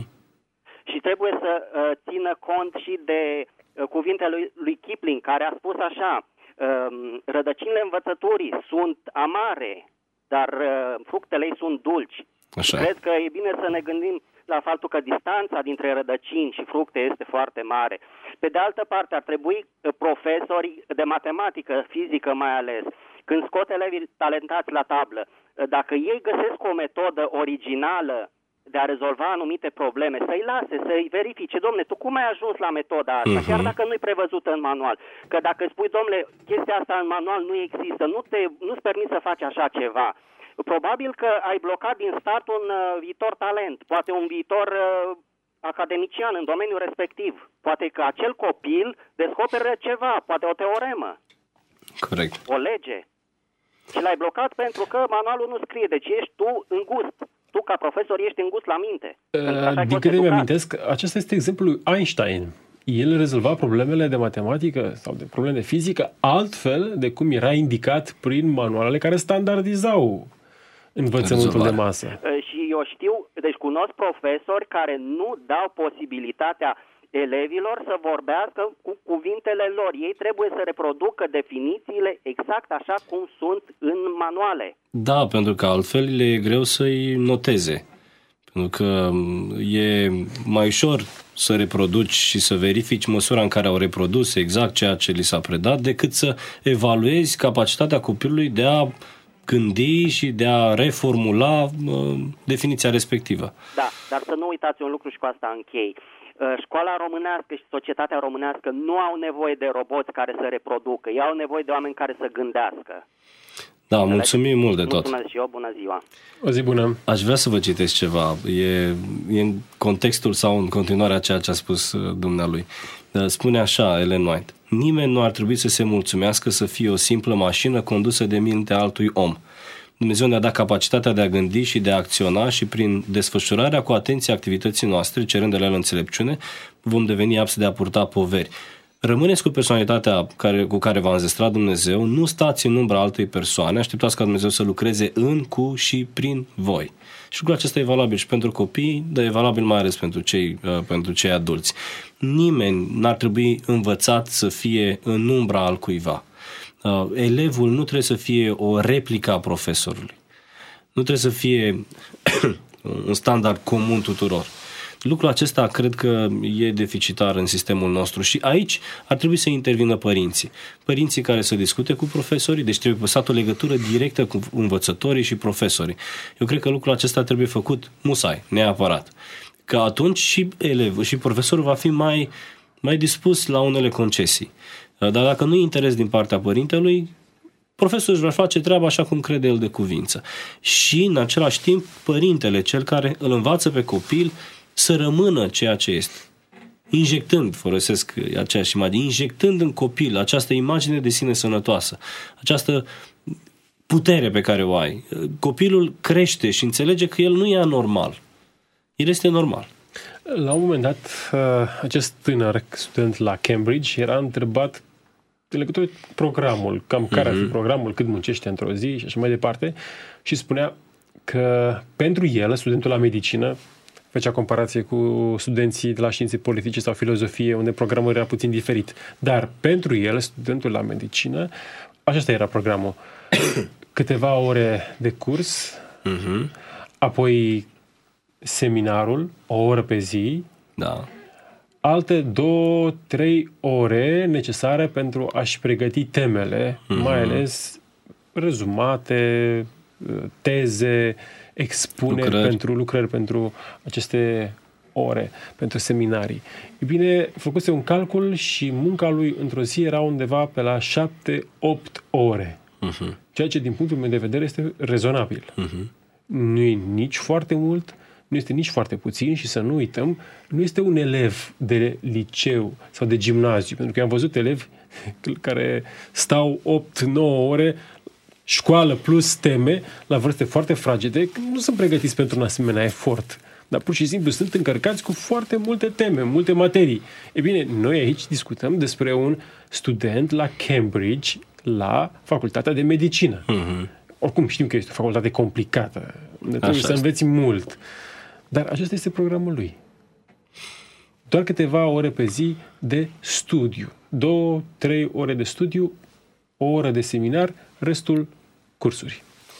Și trebuie să uh, țină cont și de uh, cuvintele lui, lui Kipling, care a spus așa: uh, rădăcinile învățăturii sunt amare, dar uh, fructele ei sunt dulci. Așa. Cred că e bine să ne gândim la faptul că distanța dintre rădăcini și fructe este foarte mare. Pe de altă parte, ar trebui profesorii de matematică, fizică mai ales, când scot elevii talentați la tablă, dacă ei găsesc o metodă originală de a rezolva anumite probleme, să-i lase, să-i verifice: domne, tu cum ai ajuns la metoda asta, uh-huh. chiar dacă nu-i prevăzută în manual. Că dacă spui: domne, chestia asta în manual nu există, nu te, nu-ți permis să faci așa ceva, probabil că ai blocat din start un uh, viitor talent, poate un viitor uh, academician în domeniul respectiv. Poate că acel copil descoperă ceva, poate o teoremă. Corect. O lege. Și l-ai blocat pentru că manualul nu scrie. Deci ești tu îngust. Tu, ca profesor, ești îngust la minte. Uh, din câte mi-amintesc, acesta este exemplul lui Einstein. El rezolva problemele de matematică sau de probleme de fizică altfel de cum era indicat prin manualele care standardizau învățământul de masă. Și eu știu, deci cunosc profesori care nu dau posibilitatea elevilor să vorbească cu cuvintele lor. Ei trebuie să reproducă definițiile exact așa cum sunt în manuale. Da, pentru că altfel e greu să-i noteze. Pentru că e mai ușor să reproduci și să verifici măsura în care au reprodus exact ceea ce li s-a predat, decât să evaluezi capacitatea copilului de a gândi și de a reformula uh, definiția respectivă. Da, dar să nu uitați un lucru și cu asta închei. Uh, școala românească și societatea românească nu au nevoie de roboți care să reproducă, ei au nevoie de oameni care să gândească. Da, mulțumim mult de tot. Mulțumesc și eu, bună ziua. O zi bună. Aș vrea să vă citesc ceva. E, e în contextul sau în continuarea ceea ce a spus dumnealui. Spune așa Ellen White: nimeni nu ar trebui să se mulțumească să fie o simplă mașină condusă de mintea altui om. Dumnezeu ne-a dat capacitatea de a gândi și de a acționa și prin desfășurarea cu atenție activității noastre, cerând de la el înțelepciune, vom deveni apți de a purta poveri. Rămâneți cu personalitatea care, cu care v-a înzestrat Dumnezeu, nu stați în umbra altei persoane, așteptați ca Dumnezeu să lucreze în, cu și prin voi. Și lucrul acesta e valabil și pentru copii, dar e valabil mai ales pentru cei, uh, pentru cei adulți. Nimeni n-ar trebui învățat să fie în umbra altcuiva. Uh, elevul nu trebuie să fie o replică a profesorului. Nu trebuie să fie un standard comun tuturor. Lucrul acesta cred că e deficitar în sistemul nostru și aici ar trebui să intervină părinții. Părinții care să discute cu profesorii, deci trebuie păsat o legătură directă cu învățătorii și profesorii. Eu cred că lucrul acesta trebuie făcut musai, neapărat. Că atunci și elevul și profesorul va fi mai, mai dispus la unele concesii. Dar dacă nu e interes din partea părintelui, profesorul își va face treaba așa cum crede el de cuvință. Și în același timp, părintele, cel care îl învață pe copil să rămână ceea ce este. Injectând, folosesc aceeași imagine, injectând în copil această imagine de sine sănătoasă, această putere pe care o ai. Copilul crește și înțelege că el nu e anormal. El este normal. La un moment dat, acest tânăr student la Cambridge era întrebat în legătură cu programul, cam care ar fi programul, cât muncește într-o zi și așa mai departe, și spunea că pentru el, studentul la medicină, făcea comparație cu studenții de la științe politice sau filozofie, unde programul era puțin diferit. Dar pentru el, studentul la medicină, acesta era programul. Câteva ore de curs, uh-huh. apoi seminarul, o oră pe zi, da. alte două, trei ore necesare pentru a-și pregăti temele, uh-huh. mai ales rezumate, teze, expuneri lucrări. pentru lucrări, pentru aceste ore, pentru seminarii. E bine, făcuse un calcul și munca lui într-o zi era undeva pe la șapte opt ore. Uh-huh. Ceea ce, din punctul meu de vedere, este rezonabil. Uh-huh. Nu e nici foarte mult, nu este nici foarte puțin și să nu uităm, nu este un elev de liceu sau de gimnaziu, pentru că am văzut elevi care stau opt nouă ore, școală plus teme, la vârste foarte fragede, nu sunt pregătiți pentru un asemenea efort. Dar pur și simplu sunt încărcați cu foarte multe teme, multe materii. E bine, noi aici discutăm despre un student la Cambridge, la Facultatea de Medicină. Uh-huh. Oricum știm că este o facultate complicată, unde trebuie Așa să înveți este. mult. Dar acesta este programul lui. Doar câteva ore pe zi de studiu. Două, trei ore de studiu, o oră de seminar, restul cursuri.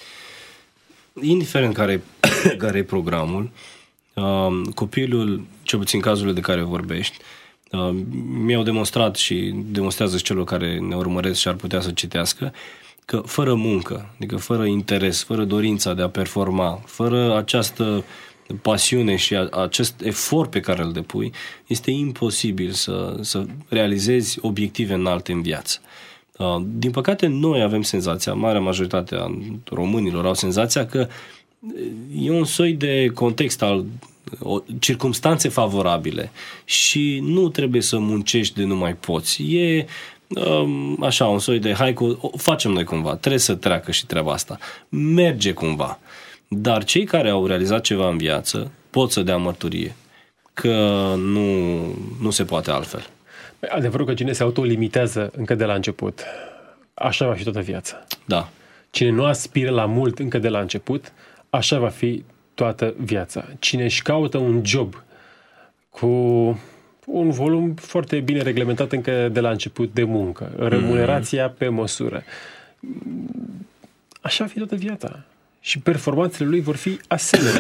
Indiferent care, care e programul, uh, copilul, cel puțin cazurile de care vorbești, uh, mi-au demonstrat și demonstrează și celor care ne urmăresc și ar putea să citească, că fără muncă, adică fără interes, fără dorința de a performa, fără această pasiune și a, acest efort pe care îl depui, este imposibil să, să realizezi obiective înalte în viață. Din păcate, noi avem senzația, marea majoritate a românilor au senzația că e un soi de context al o, circumstanțe favorabile și nu trebuie să muncești de nu mai poți. E um, așa, un soi de hai cu, o facem noi cumva, trebuie să treacă și treaba asta. Merge cumva. Dar cei care au realizat ceva în viață pot să dea mărturie că nu, nu se poate altfel. Adevărul că cine se autolimitează încă de la început, așa va fi toată viața. Da. Cine nu aspiră la mult încă de la început, așa va fi toată viața. Cine își caută un job cu un volum foarte bine reglementat încă de la început de muncă, remunerația mm. pe măsură, așa va fi toată viața. Și performanțele lui vor fi asemenea.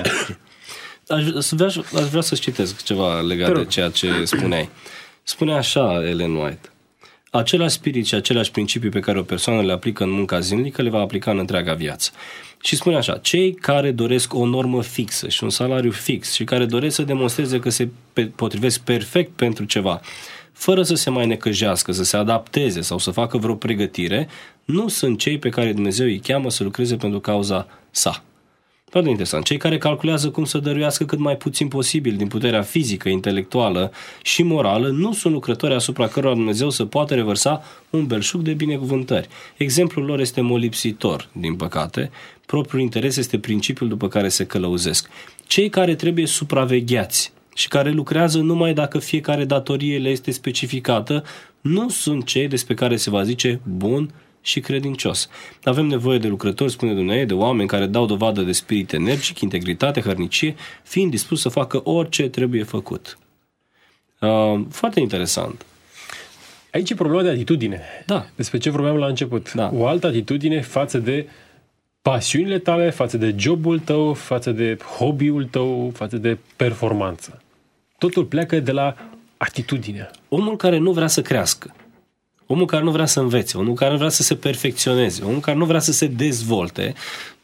Aș vrea, aș vrea să citesc ceva legat de ceea ce spuneai. Spune așa Ellen White: același spirit și aceleași principii pe care o persoană le aplică în munca zilnică le va aplica în întreaga viață. Și spune așa: cei care doresc o normă fixă și un salariu fix și care doresc să demonstreze că se potrivesc perfect pentru ceva, fără să se mai necăjească, să se adapteze sau să facă vreo pregătire, nu sunt cei pe care Dumnezeu îi cheamă să lucreze pentru cauza sa. Foarte interesant. Cei care calculează cum să dăruiască cât mai puțin posibil din puterea fizică, intelectuală și morală nu sunt lucrători asupra cărora Dumnezeu să poată revărsa un belșug de binecuvântări. Exemplul lor este molipsitor, din păcate. Propriul interes este principiul după care se călăuzesc. Cei care trebuie supravegheați și care lucrează numai dacă fiecare datorie le este specificată, nu sunt cei despre care se va zice bun și credincios. Avem nevoie de lucrători, spune Dumnezeu, de oameni care dau dovadă de spirit energic, integritate, hărnicie, fiind dispus să facă orice trebuie făcut. Uh, foarte interesant. Aici e problema de atitudine. Da. Despre ce vorbeam la început. Da. O altă atitudine față de pasiunile tale, față de jobul tău, față de hobby-ul tău, față de performanță. Totul pleacă de la atitudine. Omul care nu vrea să crească, omul care nu vrea să învețe, omul care nu vrea să se perfecționeze, omul care nu vrea să se dezvolte,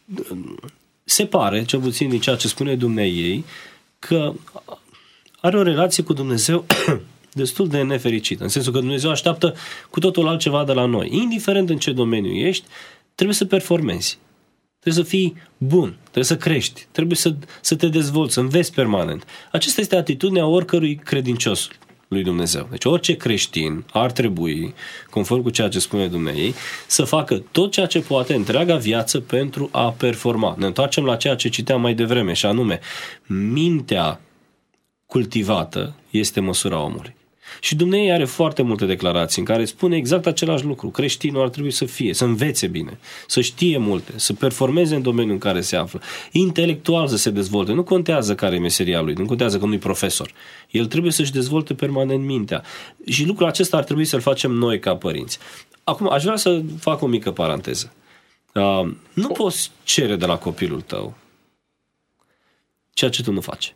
se pare, cel puțin din ceea ce spune Dumnezeu, că are o relație cu Dumnezeu destul de nefericită, în sensul că Dumnezeu așteaptă cu totul altceva de la noi. Indiferent în ce domeniu ești, trebuie să performezi. Trebuie să fii bun, trebuie să crești, trebuie să, să te dezvolți, să înveți permanent. Aceasta este atitudinea oricărui credincios lui Dumnezeu. Deci orice creștin ar trebui, conform cu ceea ce spune Dumnezeu, să facă tot ceea ce poate întreaga viață pentru a performa. Ne întoarcem la ceea ce citeam mai devreme, și anume, mintea cultivată este măsura omului. Și Dumnezeu are foarte multe declarații în care spune exact același lucru. Creștinul ar trebui să fie, să învețe bine, să știe multe, să performeze în domeniul în care se află, intelectual să se dezvolte. Nu contează care e meseria lui, nu contează că nu e profesor. El trebuie să-și dezvolte permanent mintea. Și lucrul acesta ar trebui să-l facem noi ca părinți. Acum, aș vrea să fac o mică paranteză. Uh, nu poți cere de la copilul tău ceea ce tu nu faci.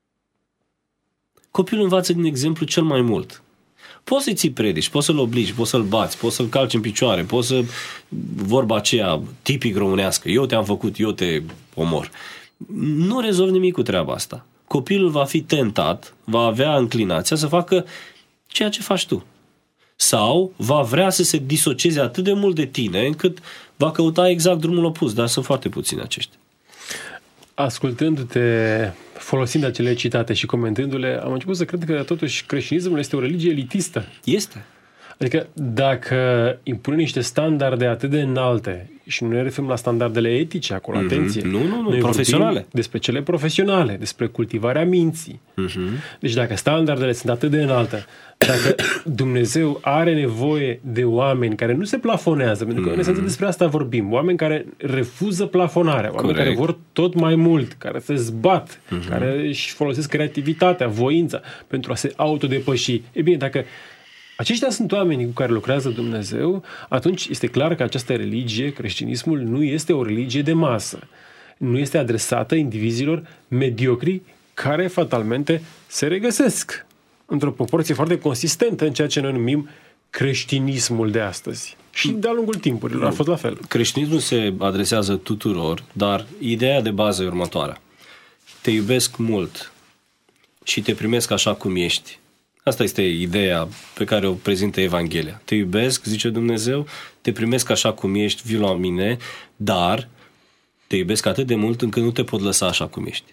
Copilul învață din exemplu cel mai mult. Poți să-i ții predici, poți să-l obligi, poți să-l bați, poți să-l calci în picioare, poți să, vorba aceea tipic românească, eu te-am făcut, eu te omor. Nu rezolvi nimic cu treaba asta. Copilul va fi tentat, va avea înclinația să facă ceea ce faci tu. Sau va vrea să se disocieze atât de mult de tine încât va căuta exact drumul opus, dar sunt foarte puțini aceștia. Ascultându-te, folosind acele citate și comentându-le, am început să cred că totuși creștinismul este o religie elitistă. Este. Adică dacă impune niște standarde atât de înalte, și nu ne referim la standardele etice acolo, mm-hmm. atenție. Nu, nu, nu, profesionale. Despre cele profesionale, despre cultivarea minții. Mm-hmm. Deci dacă standardele sunt atât de înalte, dacă Dumnezeu are nevoie de oameni care nu se plafonează, pentru că mm-hmm. în esență despre asta vorbim, oameni care refuză plafonarea, oameni Corect. Care vor tot mai mult, care se zbat, mm-hmm. care își folosesc creativitatea, voința pentru a se autodepăși. E bine, dacă aceștia sunt oamenii cu care lucrează Dumnezeu, atunci este clar că această religie, creștinismul, nu este o religie de masă. Nu este adresată indivizilor mediocri care fatalmente se regăsesc într-o proporție foarte consistentă în ceea ce noi numim creștinismul de astăzi. Și de-a lungul timpurilor a fost la fel. Creștinismul se adresează tuturor, dar ideea de bază e următoarea. Te iubesc mult și te primesc așa cum ești. Asta este ideea pe care o prezintă Evanghelia. Te iubesc, zice Dumnezeu, te primesc așa cum ești, vii la mine, dar te iubesc atât de mult încât nu te pot lăsa așa cum ești.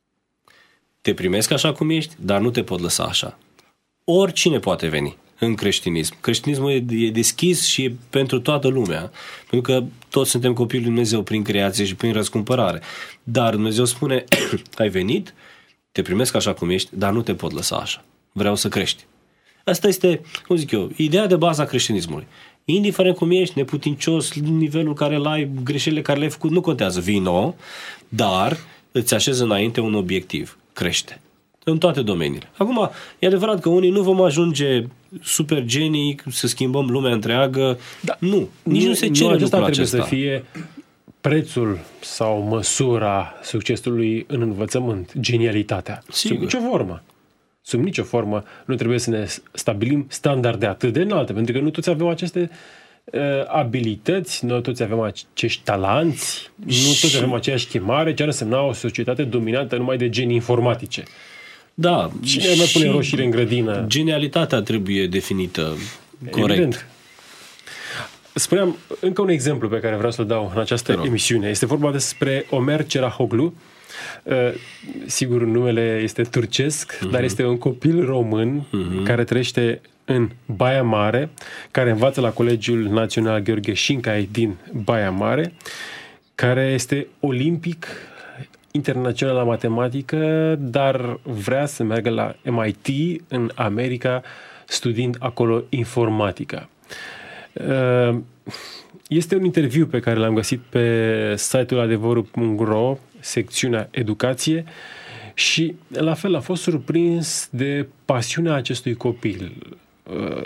Te primesc așa cum ești, dar nu te pot lăsa așa. Oricine poate veni în creștinism. Creștinismul e deschis și e pentru toată lumea, pentru că toți suntem copiii lui Dumnezeu prin creație și prin răscumpărare. Dar Dumnezeu spune, ai venit, te primesc așa cum ești, dar nu te pot lăsa așa. Vreau să crești. Asta este, cum zic eu, ideea de bază a creștinismului. Indiferent cum ești, neputincios, nivelul care l-ai, greșelile care le-ai făcut, nu contează, vii nou, dar îți așezi înainte un obiectiv. Crește. În toate domeniile. Acum, e adevărat că unii nu vom ajunge super genii, să schimbăm lumea întreagă. Da, nu. Nici nu, nu se cere lucrul acesta. Trebuie să fie prețul sau măsura succesului în învățământ. Genialitatea. Sigur. Sub nicio formă. Sub nicio formă nu trebuie să ne stabilim standarde atât de înalte, pentru că nu toți avem aceste uh, abilități, nu toți avem acești talanți, nu toți avem aceeași chemare, ce ar însemna o societate dominată numai de genii informatice. Da. Cine mai pune roșiile în grădină? Genialitatea trebuie definită corect. Evident. Spuneam, încă un exemplu pe care vreau să-l dau în această emisiune. Este vorba despre Omer Cerahoglu. Uh, sigur, numele este turcesc, uh-huh. dar este un copil român uh-huh. care trăiește în Baia Mare, care învață la Colegiul Național Gheorghe Șincai din Baia Mare, care este olimpic internațional la matematică, dar vrea să meargă la M I T în America, studiind acolo informatica. Uh, este un interviu pe care l-am găsit pe site-ul adevărul punct ro, secțiunea educație, și la fel a fost surprins de pasiunea acestui copil. Uh,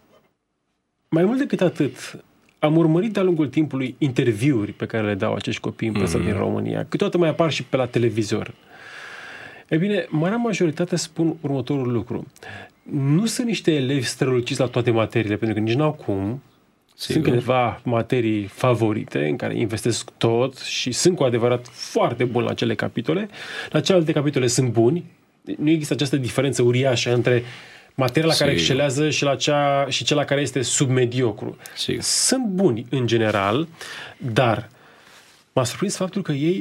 mai mult decât atât, am urmărit de-a lungul timpului interviuri pe care le dau acești copii în presă mm-hmm. din România. Câteodată mai apar și pe la televizor. E bine, marea majoritate spun următorul lucru. Nu sunt niște elevi străluciți la toate materiile, pentru că nici n-au cum. Sigur. Sunt câteva materii favorite în care investesc tot și sunt cu adevărat foarte buni la acele capitole. La celelalte capitole sunt buni. Nu există această diferență uriașă între materia la care excelează și, la cea, și cea la care este submediocru. Sigur. Sunt buni în general, dar m-a surprins faptul că ei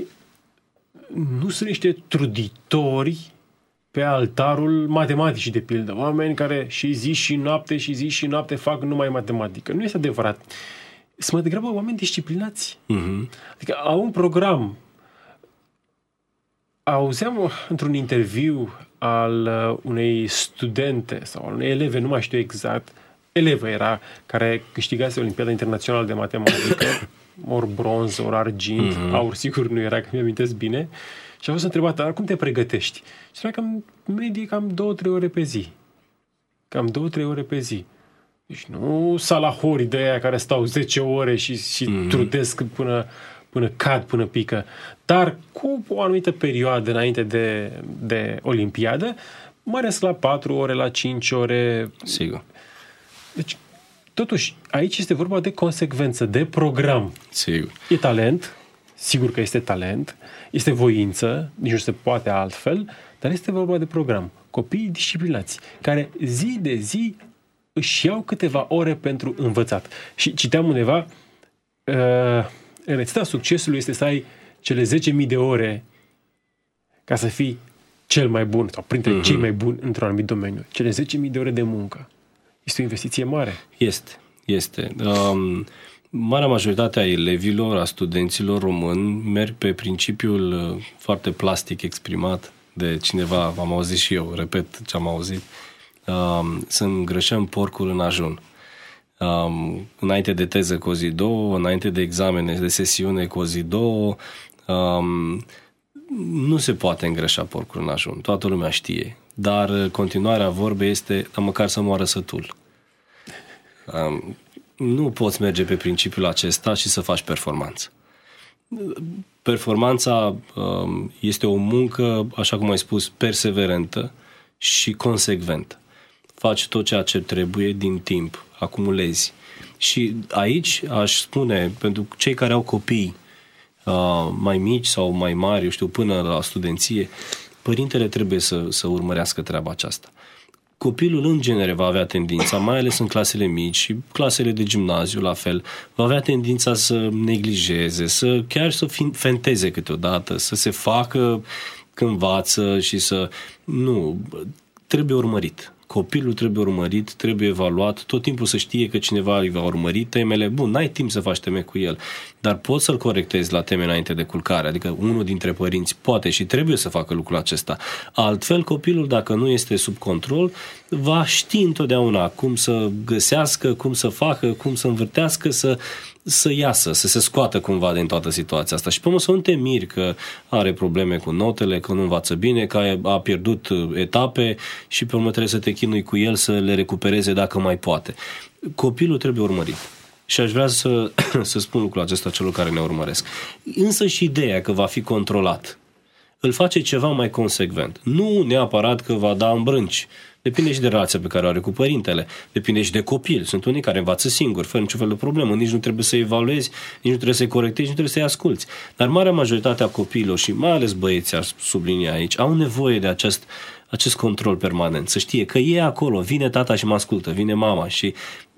nu sunt niște truditori pe altarul matematicii, de pildă. Oameni care și zi și noapte și zi și noapte fac numai matematică. Nu este adevărat. Sunt mai degrabă oameni disciplinați. Uh-huh. Adică au un program. Auzeam într-un interviu al unei studente sau al unei eleve, nu mai știu exact, elevă era, care câștigase Olimpiada Internațională de Matematică, ori bronz, ori argint, mm-hmm. aur sigur nu era, că mi amintesc bine, și a fost întrebată, dar cum te pregătești? Și spunea cam medie cam două, trei ore pe zi. Cam două, trei ore pe zi. Deci nu salahori de aia care stau zece ore și, și mm-hmm. trudesc până, până cad, până pică, dar cu o anumită perioadă înainte de, de Olimpiadă, măresc la patru ore, la cinci ore. Sigur. Deci, totuși, aici este vorba de consecvență, de program. Sigur. E talent, sigur că este talent, este voință, nici nu se poate altfel, dar este vorba de program. Copiii disciplinați, care zi de zi își iau câteva ore pentru învățat. Și citeam undeva, uh, rețeta succesului este să ai cele zece mii de ore ca să fii cel mai bun sau printre uh-huh. cei mai buni într-un anumit domeniu. Cele zece mii de ore de muncă. Este o investiție mare. Este, este. Um, marea majoritate a elevilor, a studenților români merg pe principiul uh, foarte plastic exprimat de cineva, am auzit și eu, repet ce am auzit, um, să îngrășăm porcul în ajun. Um, înainte de teză cu o zi, două, înainte de examene, de sesiune cu o zi, două, um, nu se poate îngrășa porcul în ajun. Toată lumea știe. Dar continuarea vorbei este, dar măcar să moară sătul. Um, nu poți merge pe principiul acesta și să faci performanță. Performanța um, este o muncă, așa cum ai spus, perseverentă și consecventă. Faci tot ceea ce trebuie din timp, acumulezi. Și aici aș spune, pentru cei care au copii uh, mai mici sau mai mari, eu știu, până la studenție, părintele trebuie să, să urmărească treaba aceasta. Copilul în genere va avea tendința, mai ales în clasele mici și clasele de gimnaziu la fel, va avea tendința să neglijeze, să chiar să fenteze câteodată, să se facă că învață și să... Nu, trebuie urmărit. Copilul trebuie urmărit, trebuie evaluat, tot timpul să știe că cineva îi va urmări temele. Bun, n-ai timp să faci teme cu el, dar poți să-l corectezi la teme înainte de culcare, adică unul dintre părinți poate și trebuie să facă lucrul acesta. Altfel, copilul, dacă nu este sub control, va ști întotdeauna cum să găsească, cum să facă, cum să învârtească, să, să iasă, să se scoată cumva din toată situația asta. Și pe urmă să nu te miri că are probleme cu notele, că nu învață bine, că a pierdut etape și pe urmă trebuie să te chinui cu el să le recupereze dacă mai poate. Copilul trebuie urmărit. Și aș vrea să, să spun lucrul acesta celor care ne urmăresc. Însă și ideea că va fi controlat îl face ceva mai consecvent. Nu neapărat că va da în brânci. Depinde și de relația pe care o are cu părintele. Depinde și de copil. Sunt unii care învață singuri, fără niciun fel de problemă. Nici nu trebuie să-i evaluezi, nici nu trebuie să-i corectezi, nici nu trebuie să-i asculți. Dar marea majoritate a copiilor și mai ales băieții, aș sublinia aici, au nevoie de acest, acest control permanent. Să știe că e acolo, vine tata și mă ascultă, vine mama și...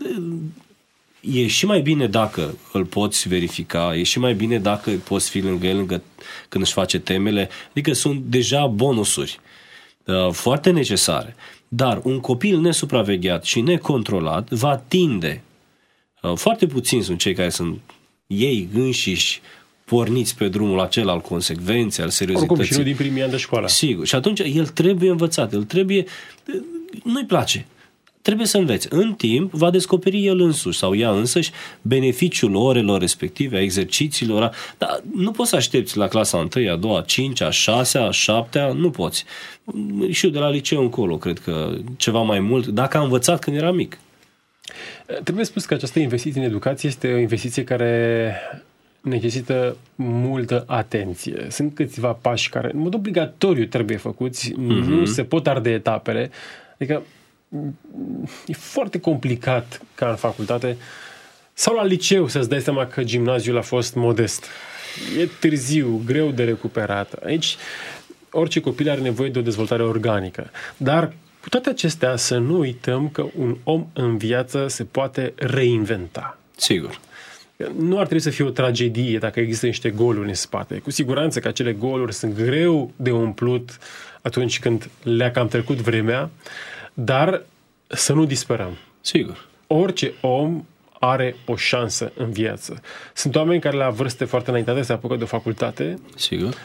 E și mai bine dacă îl poți verifica, e și mai bine dacă poți fi lângă el lângă, când își face temele, adică sunt deja bonusuri uh, foarte necesare. Dar un copil nesupravegheat și necontrolat va tinde, uh, foarte puțini sunt cei care sunt ei înșiși porniți pe drumul acela al consecvenței, al seriozității. Oricum și nu din primii ani de școală. Sigur. Și atunci el trebuie învățat, el trebuie, nu-i place. Trebuie să învețe. În timp va descoperi el însuși sau ea însăși beneficiul orelor respective, a exercițiilor. Dar nu poți să aștepți la clasa întâi, a doua, a cincea, a șasea, a șaptea, nu poți. Și eu de la liceu încolo, cred că ceva mai mult, dacă a învățat când era mic. Trebuie spus că această investiție în educație este o investiție care necesită multă atenție. Sunt câțiva pași care, în mod obligatoriu, trebuie făcuți. Mm-hmm. Nu se pot arde etapele. Adică e foarte complicat ca în facultate sau la liceu să-ți dai seama că gimnaziul a fost modest. E târziu, greu de recuperat. Aici orice copil are nevoie de o dezvoltare organică. Dar cu toate acestea să nu uităm că un om în viață se poate reinventa. Sigur. Nu ar trebui să fie o tragedie dacă există niște goluri în spate. Cu siguranță că acele goluri sunt greu de umplut atunci când le-a cam trecut vremea, dar să nu disperăm. Sigur. Orice om are o șansă în viață. Sunt oameni care la vârste foarte înaintate se apucă de o facultate. Sigur.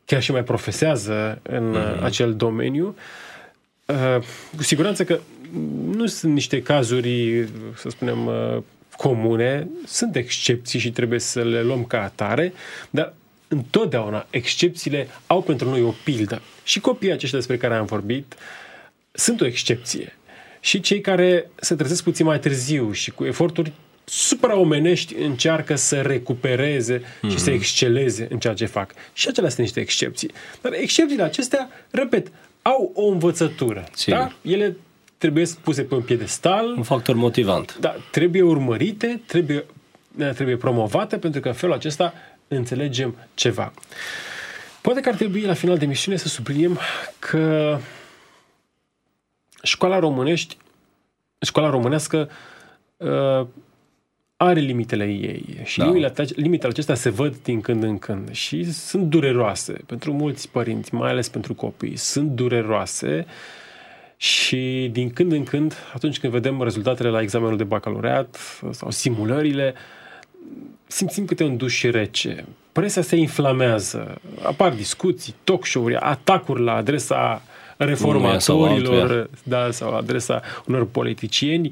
chiar și mai profesează în mm-hmm. acel domeniu. Cu siguranță că nu sunt niște cazuri, să spunem, comune, sunt excepții și trebuie să le luăm ca atare, dar întotdeauna excepțiile au pentru noi o pildă. Și copiii aceștia despre care am vorbit sunt o excepție. Și cei care se trezesc puțin mai târziu și cu eforturi supraomenești încearcă să recupereze mm-hmm. și să exceleze în ceea ce fac. Și acelea sunt niște excepții. Dar excepțiile acestea, repet, au o învățătură. Da? Ele trebuie puse pe un piedestal. Un factor motivant. Da, trebuie urmărite, trebuie, trebuie promovate, pentru că în felul acesta înțelegem ceva. Poate că ar trebui la final de emisiune să subliniem că școala românești, școala românească uh, are limitele ei și da. limitele, limitele acestea se văd din când în când și sunt dureroase pentru mulți părinți, mai ales pentru copii. Sunt dureroase și din când în când, atunci când vedem rezultatele la examenul de bacalaureat sau simulările, simțim câte un duș rece. Presa se inflamează, apar discuții, talk show-uri, atacuri la adresa reformatorilor sau, da, sau adresa unor politicieni,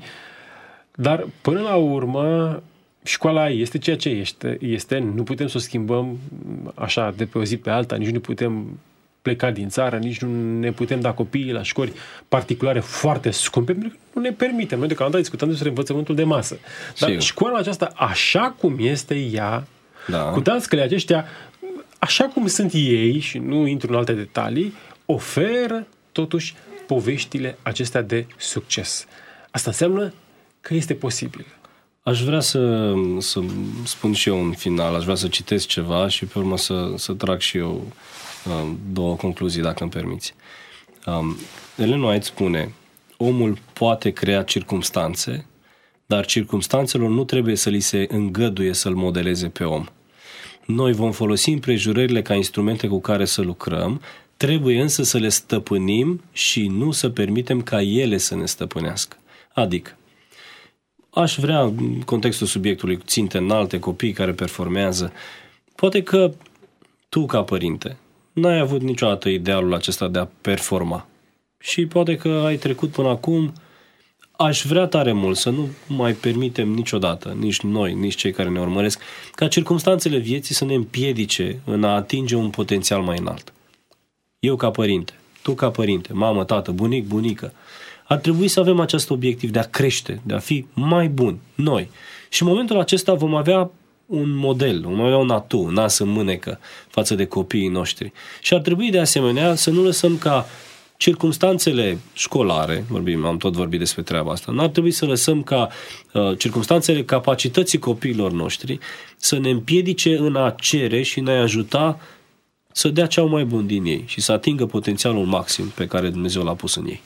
dar până la urmă școala este ceea ce este, este, nu putem să o schimbăm așa de pe o zi pe alta, nici nu putem pleca din țară, nici nu ne putem da copiii la școli particulare foarte scumpe, pentru că nu ne permitem. Noi deocamdată discutăm despre învățământul de masă. Dar Sigur. școala aceasta, așa cum este ea, da. cu dascălii aceștia, așa cum sunt ei, și nu intru în alte detalii, oferă totuși poveștile acestea de succes. Asta înseamnă că este posibil. Aș vrea să, să spun și eu în final, aș vrea să citesc ceva și pe urmă să, să trag și eu um, două concluzii, dacă îmi permiți. Um, Ellen White spune: omul poate crea circumstanțe, dar circumstanțelor nu trebuie să li se îngăduie să-l modeleze pe om. Noi vom folosi împrejurările ca instrumente cu care să lucrăm, trebuie însă să le stăpânim și nu să permitem ca ele să ne stăpânească. Adică, aș vrea, în contextul subiectului, ținte înalte, copii care performează, poate că tu, ca părinte, n-ai avut niciodată idealul acesta de a performa. Și poate că ai trecut până acum. Aș vrea tare mult să nu mai permitem niciodată, nici noi, nici cei care ne urmăresc, ca circumstanțele vieții să ne împiedice în a atinge un potențial mai înalt. Eu ca părinte, tu ca părinte, mamă, tată, bunic, bunică, ar trebui să avem acest obiectiv de a crește, de a fi mai buni, noi. Și în momentul acesta vom avea un model, vom avea un atu, un as în mânecă față de copiii noștri. Și ar trebui de asemenea să nu lăsăm ca circumstanțele școlare, vorbim, am tot vorbit despre treaba asta, nu ar trebui să lăsăm ca uh, circumstanțele capacității copiilor noștri să ne împiedice în a cere și în a ajuta să dea cea mai bun din ei și să atingă potențialul maxim pe care Dumnezeu l-a pus în ei.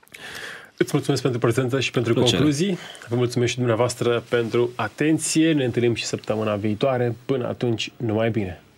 Îți mulțumesc pentru prezență și pentru Plăcere. concluzii. Vă mulțumesc și dumneavoastră pentru atenție. Ne întâlnim și săptămâna viitoare. Până atunci, numai bine!